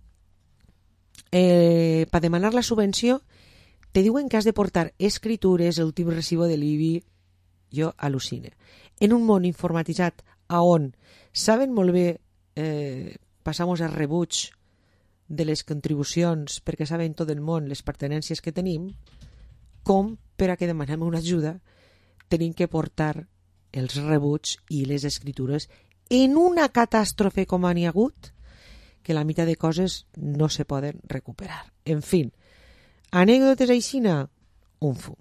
eh, per demanar la subvenció, te diuen que has de portar escritures, el últim recibo de l'I B I, jo al·lucine. En un món informatitzat a on saben molt bé eh, passamos el rebuig de les contribucions perquè saben tot el món les pertenències que tenim, com per a que demanem una ajuda tenim que portar els rebuig i les escritures en una catàstrofe com n'hi ha hagut que la meitat de coses no se poden recuperar. En fi, anècdotes aixina, un fum.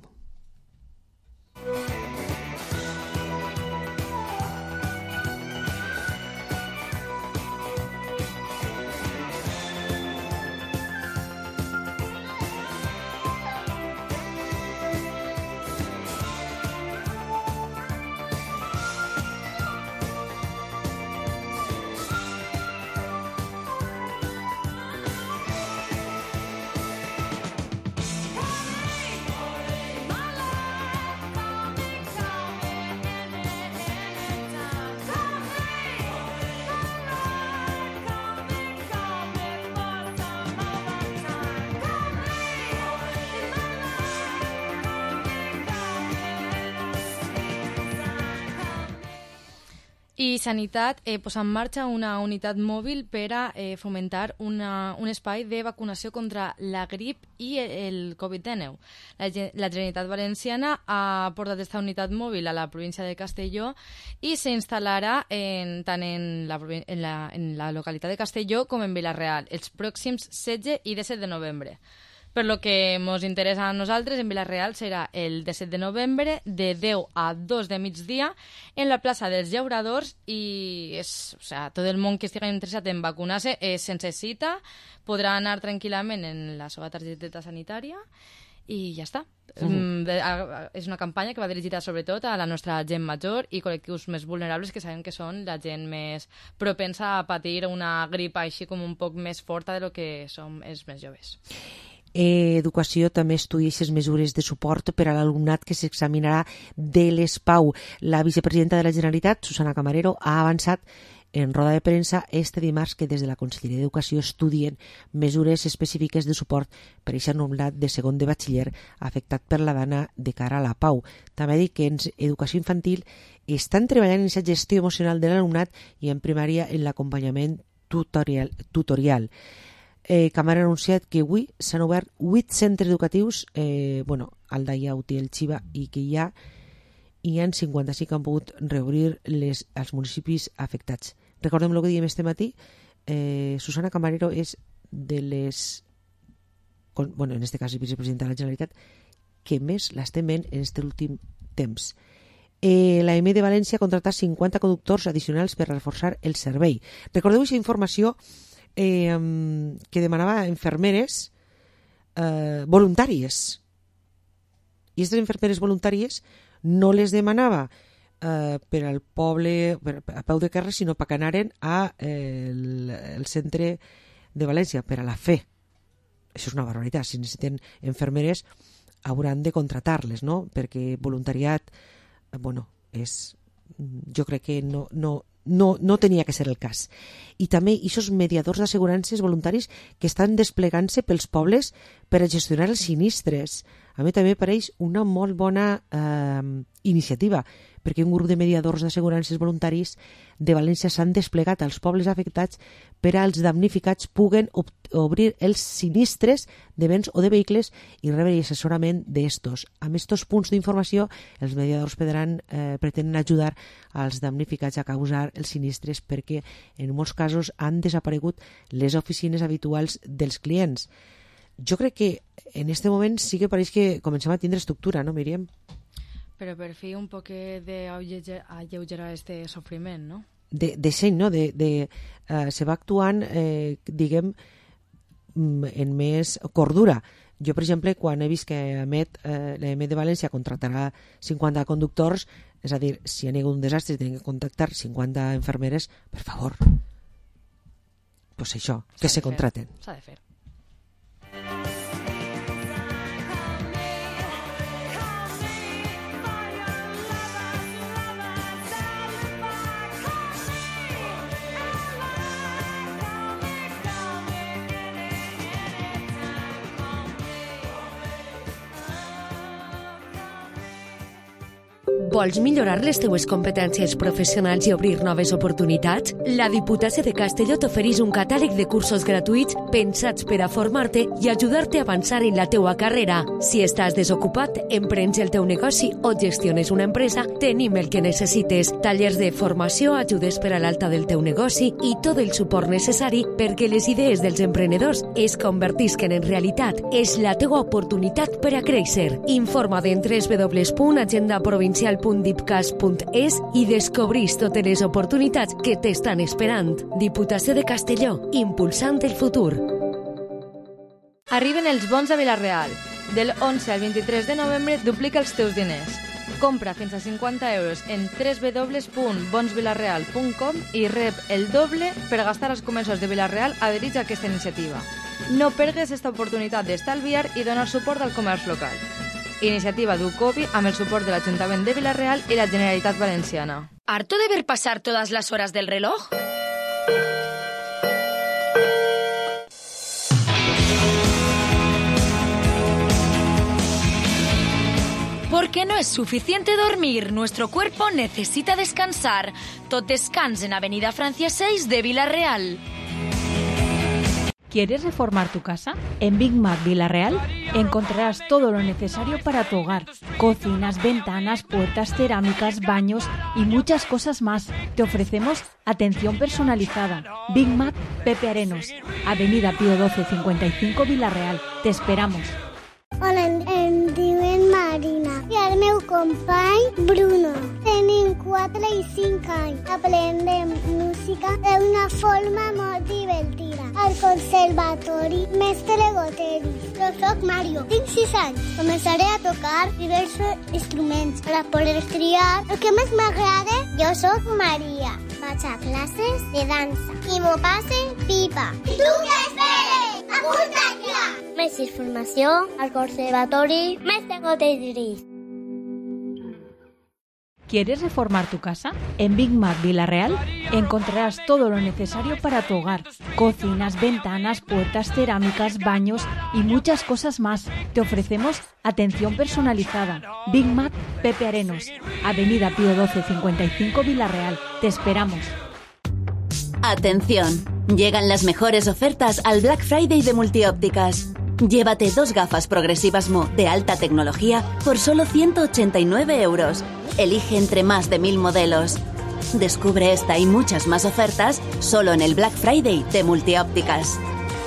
I Sanitat eh, posa en marxa una unitat mòbil per a eh, fomentar una, un espai de vacunació contra la grip i el, el covid dinou. La, la Generalitat Valenciana ha portat aquesta unitat mòbil a la província de Castelló i s'instal·larà en, tant en la, en, la, en la localitat de Castelló com en Vila-real els pròxims setze i disset de novembre. Per lo que ens interessa a nosaltres, en Vila-real serà el disset de novembre de deu a dos de migdia en la plaça dels Llauradors i és, o sea, tot el món que estigui interessat en vacunar-se és sense cita, podrà anar tranquil·lament en la seva targeteta sanitària i ja està. Uh-huh. Mm, de, a, a, és una campanya que va dirigida sobretot a la nostra gent major i col·lectius més vulnerables que sabem que són la gent més propensa a patir una gripa així com un poc més forta de lo que som els més joves. Eh, Educació també estudia aquestes mesures de suport per a l'alumnat que s'examinarà de l'ESPAU. La vicepresidenta de la Generalitat, Susana Camarero, ha avançat en roda de premsa este dimarts que des de la Conselleria d'Educació estudien mesures específiques de suport per a aquest alumnat de segon de batxiller afectat per la dana de cara a la pau. També dic que en educació infantil estan treballant en aquesta gestió emocional de l'alumnat i en primària en l'acompanyament tutorial. tutorial. Eh, Camara ha anunciat que avui s'han obert vuit centres educatius, eh, bueno, Aldaia, Utiel, Xiva, i que hi ha hi ha cinquanta-cinc que han pogut reobrir les, els municipis afectats. Recordem el que diem este matí, eh, Susana Camarero és de les, bueno, en este cas és vicepresidenta de la Generalitat, que més l'estem veient en aquest últim temps. Eh, la M de València ha contractat cinquanta conductors addicionals per reforçar el servei. Recordeu aquesta informació eh, que demanava infermeres eh, voluntàries. I aquestes infermeres voluntàries no les demanava eh, per al poble, per, a peu de carrer, sinó perquè anaren a eh, el, el centre de València, per a la fe. Això és una barbaritat. Si necessiten infermeres hauran de contratar-les, no? Perquè voluntariat, eh, bueno, és, jo crec que no, no, no, no tenia que ser el cas. I també aquests mediadors d'assegurances voluntaris que estan desplegant-se pels pobles per a gestionar els sinistres. A mi també pareix una molt bona eh, iniciativa, perquè un grup de mediadors d'assegurances voluntaris de València s'han desplegat als pobles afectats per als damnificats puguen ob obrir els sinistres de béns o de vehicles i rebre assessorament d'estos. Amb estos punts d'informació, els mediadors podran, eh, pretenen ajudar als damnificats a causar els sinistres perquè en molts casos han desaparegut les oficines habituals dels clients. Jo crec que en este moment sí que pareix que comencem a tindre estructura, no, Míriam? Però per fi un poc d'alleugerar este sofriment, no? De, de seny, no? De, de, uh, se va actuant, eh, diguem, en més cordura. Jo, per exemple, quan he vist que Met, eh, l'E M de València contractarà cinquanta conductors, és a dir, si hi ha hagut un desastre i tenen que contactar cinquanta infermeres, per favor, pues això, que se contraten. S'ha de fer. Vols millorar les teues competències professionals i obrir noves oportunitats? La Diputació de Castelló t'ofereix un catàleg de cursos gratuïts pensats per a formar-te i ajudar-te a avançar en la teua carrera. Si estàs desocupat, emprens el teu negoci o gestiones una empresa, tenim el que necessites. Tallers de formació, ajudes per a l'alta del teu negoci i tot el suport necessari perquè les idees dels emprenedors es convertisquen en realitat. És la teua oportunitat per a créixer. Informa't en w w w punt agenda provincial punt dipcas punt es i descobrís totes les oportunitats que t'estan esperant. Diputació de Castelló, impulsant el futur. Arriben els bons a Vila-real. Del onze al vint-i-tres de novembre duplica els teus diners. Compra fins a cinquanta euros en w w w punt bons vilareal punt com i rep el doble per gastar als comerços de Vila-real adherits a aquesta iniciativa. No pergues esta oportunitat d'estalviar i donar suport al comerç local. Iniciativa d'Ucovi amb el suport de l'Ajuntament de Vila-real i la Generalitat Valenciana. ¿Harto de ver pasar todas las horas del reloj? Porque no es suficiente dormir, nuestro cuerpo necesita descansar. Tot descans en Avenida Francia seis de Vila-real. ¿Quieres reformar tu casa? En Big Mac Vila-real encontrarás todo lo necesario para tu hogar. Cocinas, ventanas, puertas, cerámicas, baños y muchas cosas más. Te ofrecemos atención personalizada. Big Mac Pepe Arenos, Avenida Pío doce cincuenta y cinco Vila-real. Te esperamos. Hola, em diuen Marina i el meu company Bruno. Tenim quatre i cinc anys. Aprendem música d'una forma molt divertida. Al conservatori Mestre Goteris. Jo soc Mario, tinc sis anys. Començaré a tocar diversos instruments per a poder triar el que més m'agrada. Jo soc Maria. Vaig a classes de dansa i m'ho passe pipa. I tu què esperes? Apunta't ja! Més informació al conservatori Mestre Goteris. ¿Quieres reformar tu casa? En Big Mac Villarreal encontrarás todo lo necesario para tu hogar. Cocinas, ventanas, puertas, cerámicas, baños y muchas cosas más. Te ofrecemos atención personalizada. Big Mac Pepe Arenos, Avenida Pío doce cincuenta y cinco Villarreal. Te esperamos. Atención, llegan las mejores ofertas al Black Friday de Multiópticas. Llévate dos gafas progresivas Mo de alta tecnología por solo ciento ochenta y nueve euros. Elige entre más de mil modelos. Descubre esta y muchas más ofertas solo en el Black Friday de Multiópticas.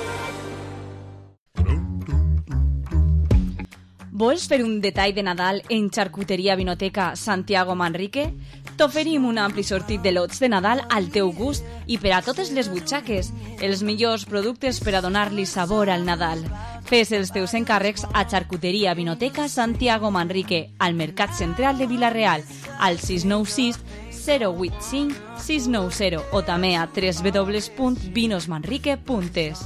Vols fer un detall de Nadal en Charcuteria Vinoteca Santiago Manrique? T'oferim un ampli sortit de lots de Nadal al teu gust i per a totes les butxaques, els millors productes per a donar-li sabor al Nadal. Fes els teus encàrrecs a Charcuteria Vinoteca Santiago Manrique, al Mercat Central de Vila-real, al sis nou sis zero vuit cinc sis nou zero o també a w w w punt vinos manrique punt es.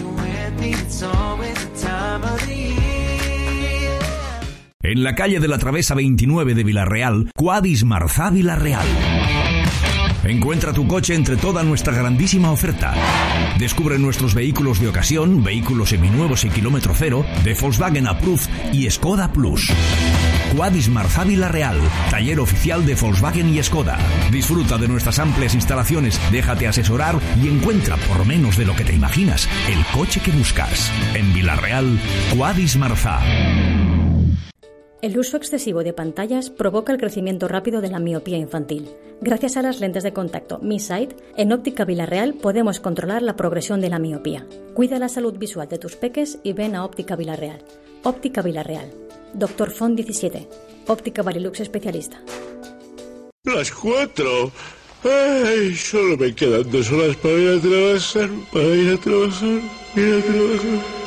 En la calle de la Travesa veintinueve de Villarreal, Quadis Marzá Villarreal. Encuentra tu coche entre toda nuestra grandísima oferta. Descubre nuestros vehículos de ocasión, vehículos seminuevos y kilómetro cero, de Volkswagen Approved y Skoda Plus. Quadis Marzá Villarreal, taller oficial de Volkswagen y Skoda. Disfruta de nuestras amplias instalaciones, déjate asesorar y encuentra, por menos de lo que te imaginas, el coche que buscas. En Villarreal, Quadis Marzá. El uso excesivo de pantallas provoca el crecimiento rápido de la miopía infantil. Gracias a las lentes de contacto Mi Sight, en Óptica Villarreal podemos controlar la progresión de la miopía. Cuida la salud visual de tus peques y ven a Óptica Villarreal. Óptica Villarreal. Doctor Font diecisiete. Óptica Varilux especialista. Las cuatro. Ay, solo me quedan dos horas para ir a trabajar, para ir a trabajar, ir a trabajar.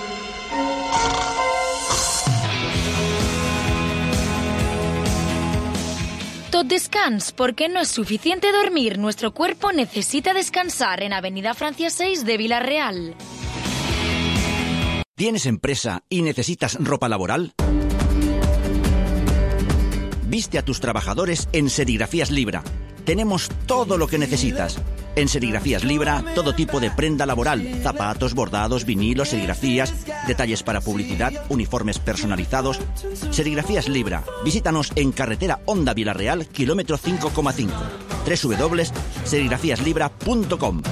Tot descans, porque no es suficiente dormir. Nuestro cuerpo necesita descansar en Avenida Francia seis de Villarreal. ¿Tienes empresa y necesitas ropa laboral? Viste a tus trabajadores en Serigrafías Libra. Tenemos todo lo que necesitas. En Serigrafías Libra, todo tipo de prenda laboral, zapatos, bordados, vinilos, serigrafías, detalles para publicidad, uniformes personalizados. Serigrafías Libra. Visítanos en carretera Honda Villarreal, kilómetro cinco coma cinco. w w w punto serigrafías libra punto com.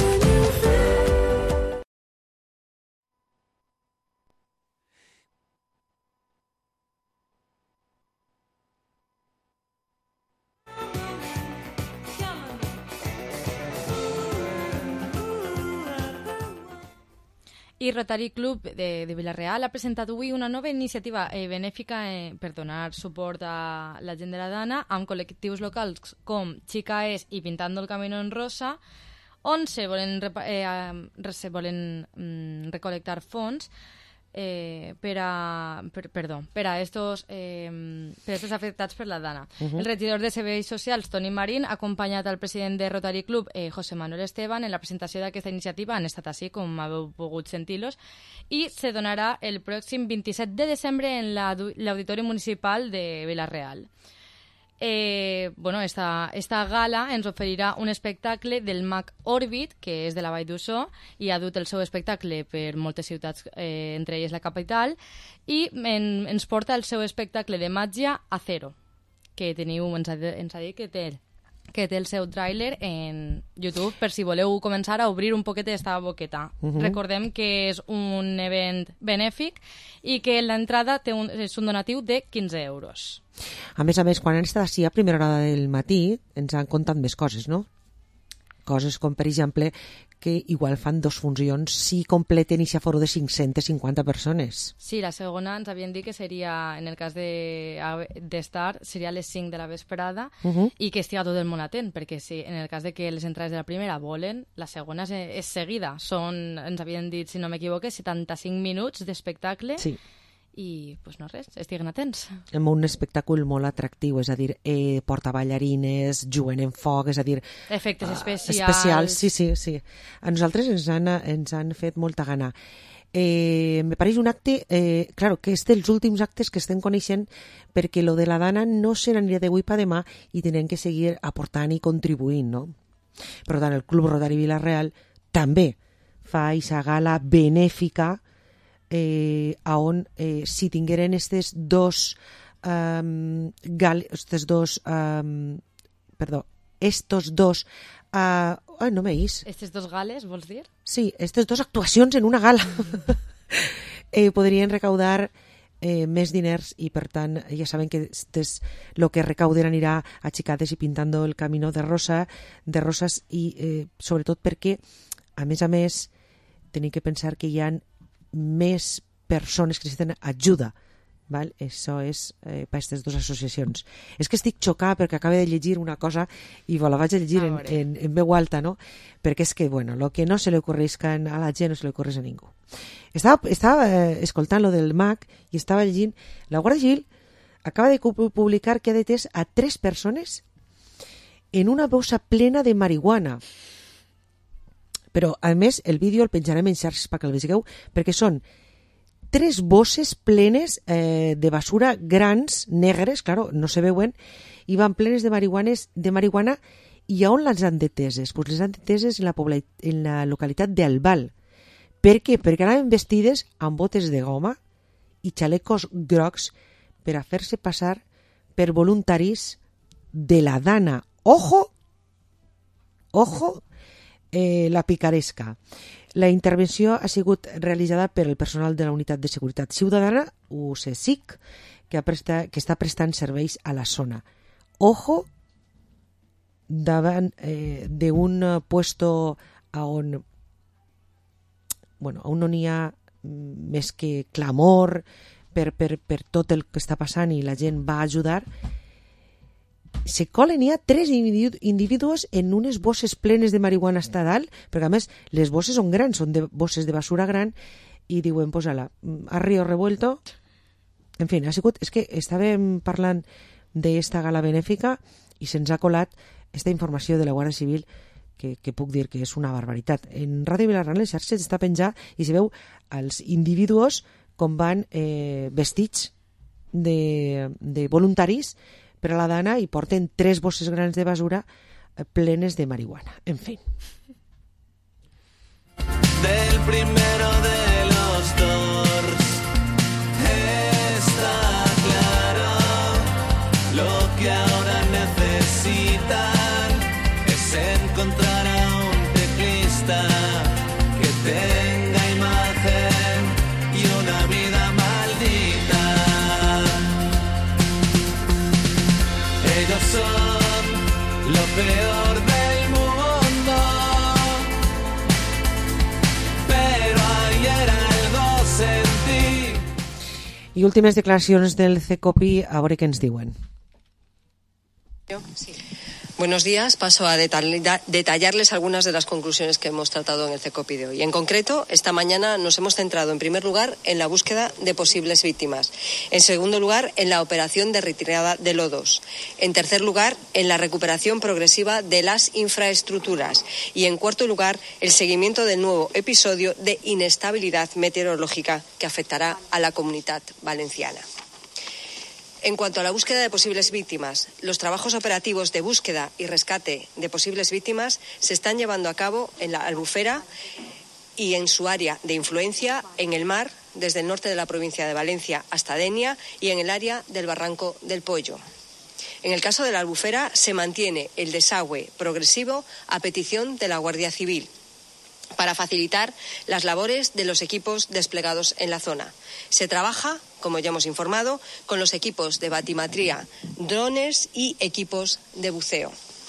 I Rotary Club de, de Villarreal ha presentat avui una nova iniciativa eh, benèfica eh, per donar suport a la gent de la Dana amb col·lectius locals com Chica Es i Pintando el Camino en Rosa, on se volen, eh, se volen mm, recolectar fons eh, per a per, perdó, per a estos, eh, per estos afectats per la Dana. Uh-huh. El regidor de Serveis Socials, Toni Marín, ha acompanyat al president de Rotary Club, eh, José Manuel Esteban, en la presentació d'aquesta iniciativa. Han estat així, com haveu pogut sentir-los, i se donarà el pròxim vint-i-set de desembre en l'Auditori Municipal de Villarreal. Eh, bueno, esta, esta gala ens oferirà un espectacle del mag Orbit, que és de la Vall d'Uixó i ha dut el seu espectacle per moltes ciutats, eh, entre elles la capital, i en, ens porta el seu espectacle de màgia Acero, que teniu, ens ha, ens ha dit que té, que té el seu tràiler en YouTube per si voleu començar a obrir un poquet d'esta boqueta. Uh-huh. Recordem que és un event benèfic i que l'entrada té un, és un donatiu de quinze euros. A més a més, quan han estat així a primera hora del matí, ens han contat més coses, no? Coses com, per exemple, que igual fan dos funcions si completen aquest foro de cinc-centes cinquanta persones. Sí, la segona ens havien dit que seria, en el cas d'estar, de, seria a les cinc de la vesprada, uh-huh. i que estiga tot el món atent, perquè si en el cas de que les entrades de la primera volen, la segona és, és seguida. Són, ens havien dit, si no m'equivoque, setanta-cinc minuts d'espectacle. Sí. I, pues no res, estiguen atents. Amb un espectacle molt atractiu, és a dir, eh, porta ballarines, juguen en foc, és a dir... Efectes especials. Uh, especials, sí, sí, sí. A nosaltres ens han, ens han fet molta gana. Eh, me pareix un acte, eh, claro, que és dels últims actes que estem coneixent, perquè lo de la Dana no se n'anirà d'avui per demà i tenen que seguir aportant i contribuint, no? Per tant, el Club Rotary Vila-real també fa aquesta gala benèfica eh, on eh, si tingueren estes dos um, gal, estes dos um, perdó, estos dos uh, oh, no m'eix. Estes dos gales, vols dir? Sí, estes dos actuacions en una gala eh, podrien recaudar eh, més diners i per tant ja saben que estes, lo que recauden anirà a Xicades i pintando el camino de rosa de roses i eh, sobretot perquè a més a més tenim que pensar que hi ha més persones que necessiten ajuda. Val? Això és eh, per aquestes dues associacions. És que estic xocada perquè acabo de llegir una cosa i la vaig a llegir en, en, en veu alta, no? Perquè és que, bueno, lo que no se li ocorreix a la gent no se li ocorreix a ningú. Estava, estava eh, escoltant lo del M A C i estava llegint. La Guàrdia Civil acaba de publicar que ha detès a tres persones en una bossa plena de marihuana. Però, a més, el vídeo el penjarem en xarxes perquè el vegeu, perquè són tres bosses plenes eh, de basura grans, negres, claro, no se veuen, i van plenes de marihuanes, de marihuana, i on les han deteses? Pues les han deteses en la, pobla, en la localitat d'Albal. Per què? Perquè anaven vestides amb botes de goma i xalecos grocs per a fer-se passar per voluntaris de la Dana. Ojo! Ojo! Eh, la picaresca. La intervenció ha sigut realitzada per el personal de la Unitat de Seguretat Ciutadana, U C S I C, que, presta, que està prestant serveis a la zona. Ojo davant eh, d'un puesto on, bueno, on no n'hi ha més que clamor per, per, per tot el que està passant i la gent va ajudar. Se colen ja tres individus en unes bosses plenes de marihuana hasta dalt, perquè a més les bosses són grans, són de bosses de basura gran, i diuen, pues ala, a río revuelto. En fi, ha sigut, és que estàvem parlant d'esta gala benèfica i se'ns ha colat esta informació de la Guàrdia Civil que, que puc dir que és una barbaritat. En Ràdio Vila-real les xarxes està penjat i se veu els individus com van eh, vestits de, de voluntaris per a la Dana i porten tres bosses grans de basura plenes de marihuana. En fin. Del primero de los dos está claro lo que ahora necesitan es encontrar a un teclista que tenga imagen y una vida maldita. Ellos son lo peor del mundo, pero ayer algo sentí. I últimes declaracions del CECOPI, a veure què ens diuen. Sí. Buenos días. Paso a detallarles algunas de las conclusiones que hemos tratado en el CECOPI de hoy. En concreto, esta mañana nos hemos centrado en primer lugar en la búsqueda de posibles víctimas. En segundo lugar, en la operación de retirada de lodos. En tercer lugar, en la recuperación progresiva de las infraestructuras. Y en cuarto lugar, el seguimiento del nuevo episodio de inestabilidad meteorológica que afectará a la Comunitat Valenciana. En cuanto a la búsqueda de posibles víctimas, los trabajos operativos de búsqueda y rescate de posibles víctimas se están llevando a cabo en la Albufera y en su área de influencia en el mar, desde el norte de la provincia de Valencia hasta Denia y en el área del Barranco del Pollo. En el caso de la Albufera se mantiene el desagüe progresivo a petición de la Guardia Civil, para facilitar las labores de los equipos desplegados en la zona. Se trabaja, como ya hemos informado, con los equipos de batimetría, drones y equipos de buceo.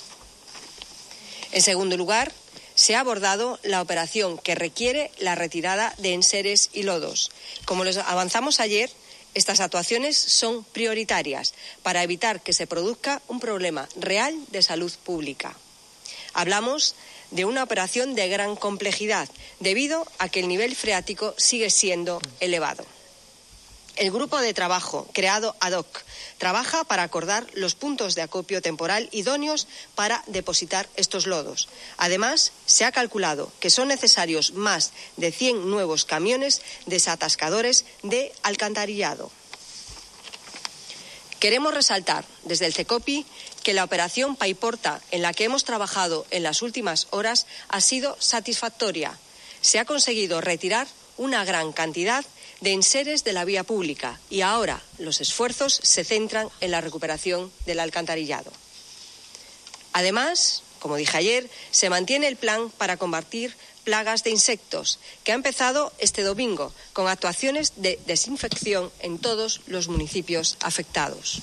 En segundo lugar, se ha abordado la operación que requiere la retirada de enseres y lodos. Como les avanzamos ayer, estas actuaciones son prioritarias para evitar que se produzca un problema real de salud pública. Hablamos de una operación de gran complejidad, debido a que el nivel freático sigue siendo elevado. El grupo de trabajo creado ad hoc trabaja para acordar los puntos de acopio temporal idóneos para depositar estos lodos. Además, se ha calculado que son necesarios más de cien nuevos camiones desatascadores de alcantarillado. Queremos resaltar desde el CECOPI que la operación Paiporta, en la que hemos trabajado en las últimas horas, ha sido satisfactoria. Se ha conseguido retirar una gran cantidad de enseres de la vía pública y ahora los esfuerzos se centran en la recuperación del alcantarillado. Además, como dije ayer, se mantiene el plan para combatir plagas de insectos, que ha empezado este domingo con actuaciones de desinfección en todos los municipios afectados.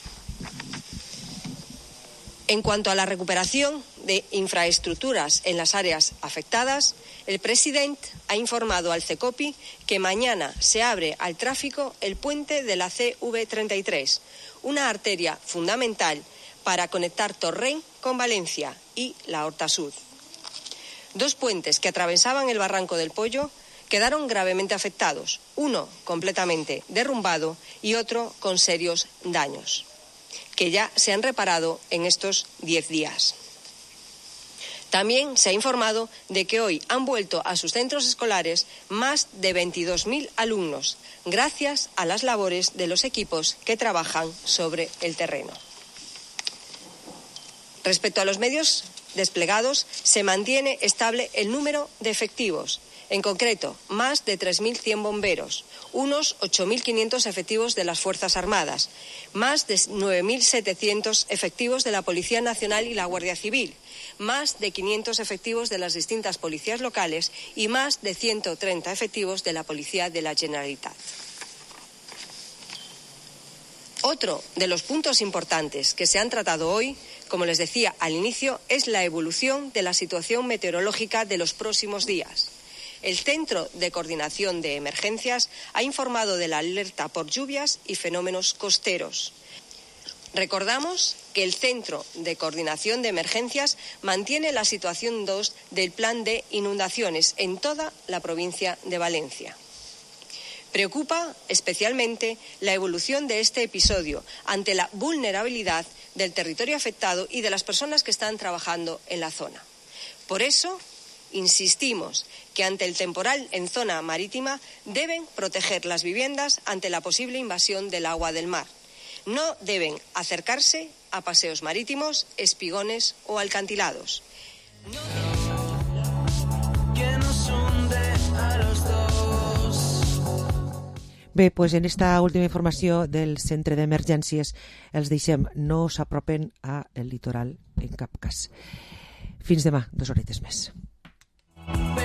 En cuanto a la recuperación de infraestructuras en las áreas afectadas, el presidente ha informado al CECOPI que mañana se abre al tráfico el puente de la C V treinta y tres, una arteria fundamental para conectar Torrent con Valencia y la Horta Sud. Dos puentes que atravesaban el Barranco del Pollo quedaron gravemente afectados, uno completamente derrumbado y otro con serios daños, que ya se han reparado en estos diez días. También se ha informado de que hoy han vuelto a sus centros escolares más de veintidós mil alumnos, gracias a las labores de los equipos que trabajan sobre el terreno. Respecto a los medios desplegados, se mantiene estable el número de efectivos. En concreto, más de tres mil cien bomberos, unos ocho mil quinientos efectivos de las Fuerzas Armadas, más de nueve mil setecientos efectivos de la Policía Nacional y la Guardia Civil, más de quinientos efectivos de las distintas policías locales y más de ciento treinta efectivos de la Policía de la Generalitat. Otro de los puntos importantes que se han tratado hoy, como les decía al inicio, es la evolución de la situación meteorológica de los próximos días. El Centro de Coordinación de Emergencias ha informado de la alerta por lluvias y fenómenos costeros. Recordamos que el Centro de Coordinación de Emergencias mantiene la situación dos del plan de inundaciones en toda la provincia de Valencia. Preocupa especialmente la evolución de este episodio ante la vulnerabilidad del territorio afectado y de las personas que están trabajando en la zona. Por eso, insistimos que ante el temporal en zona marítima deben proteger las viviendas ante la posible invasión del agua del mar. No deben acercarse a paseos marítimos, espigones o alcantilados. Bé, doncs en esta última informació del Centre d'Emergències els deixem, no s'apropen al litoral en cap cas. Fins demà, dues horetes més.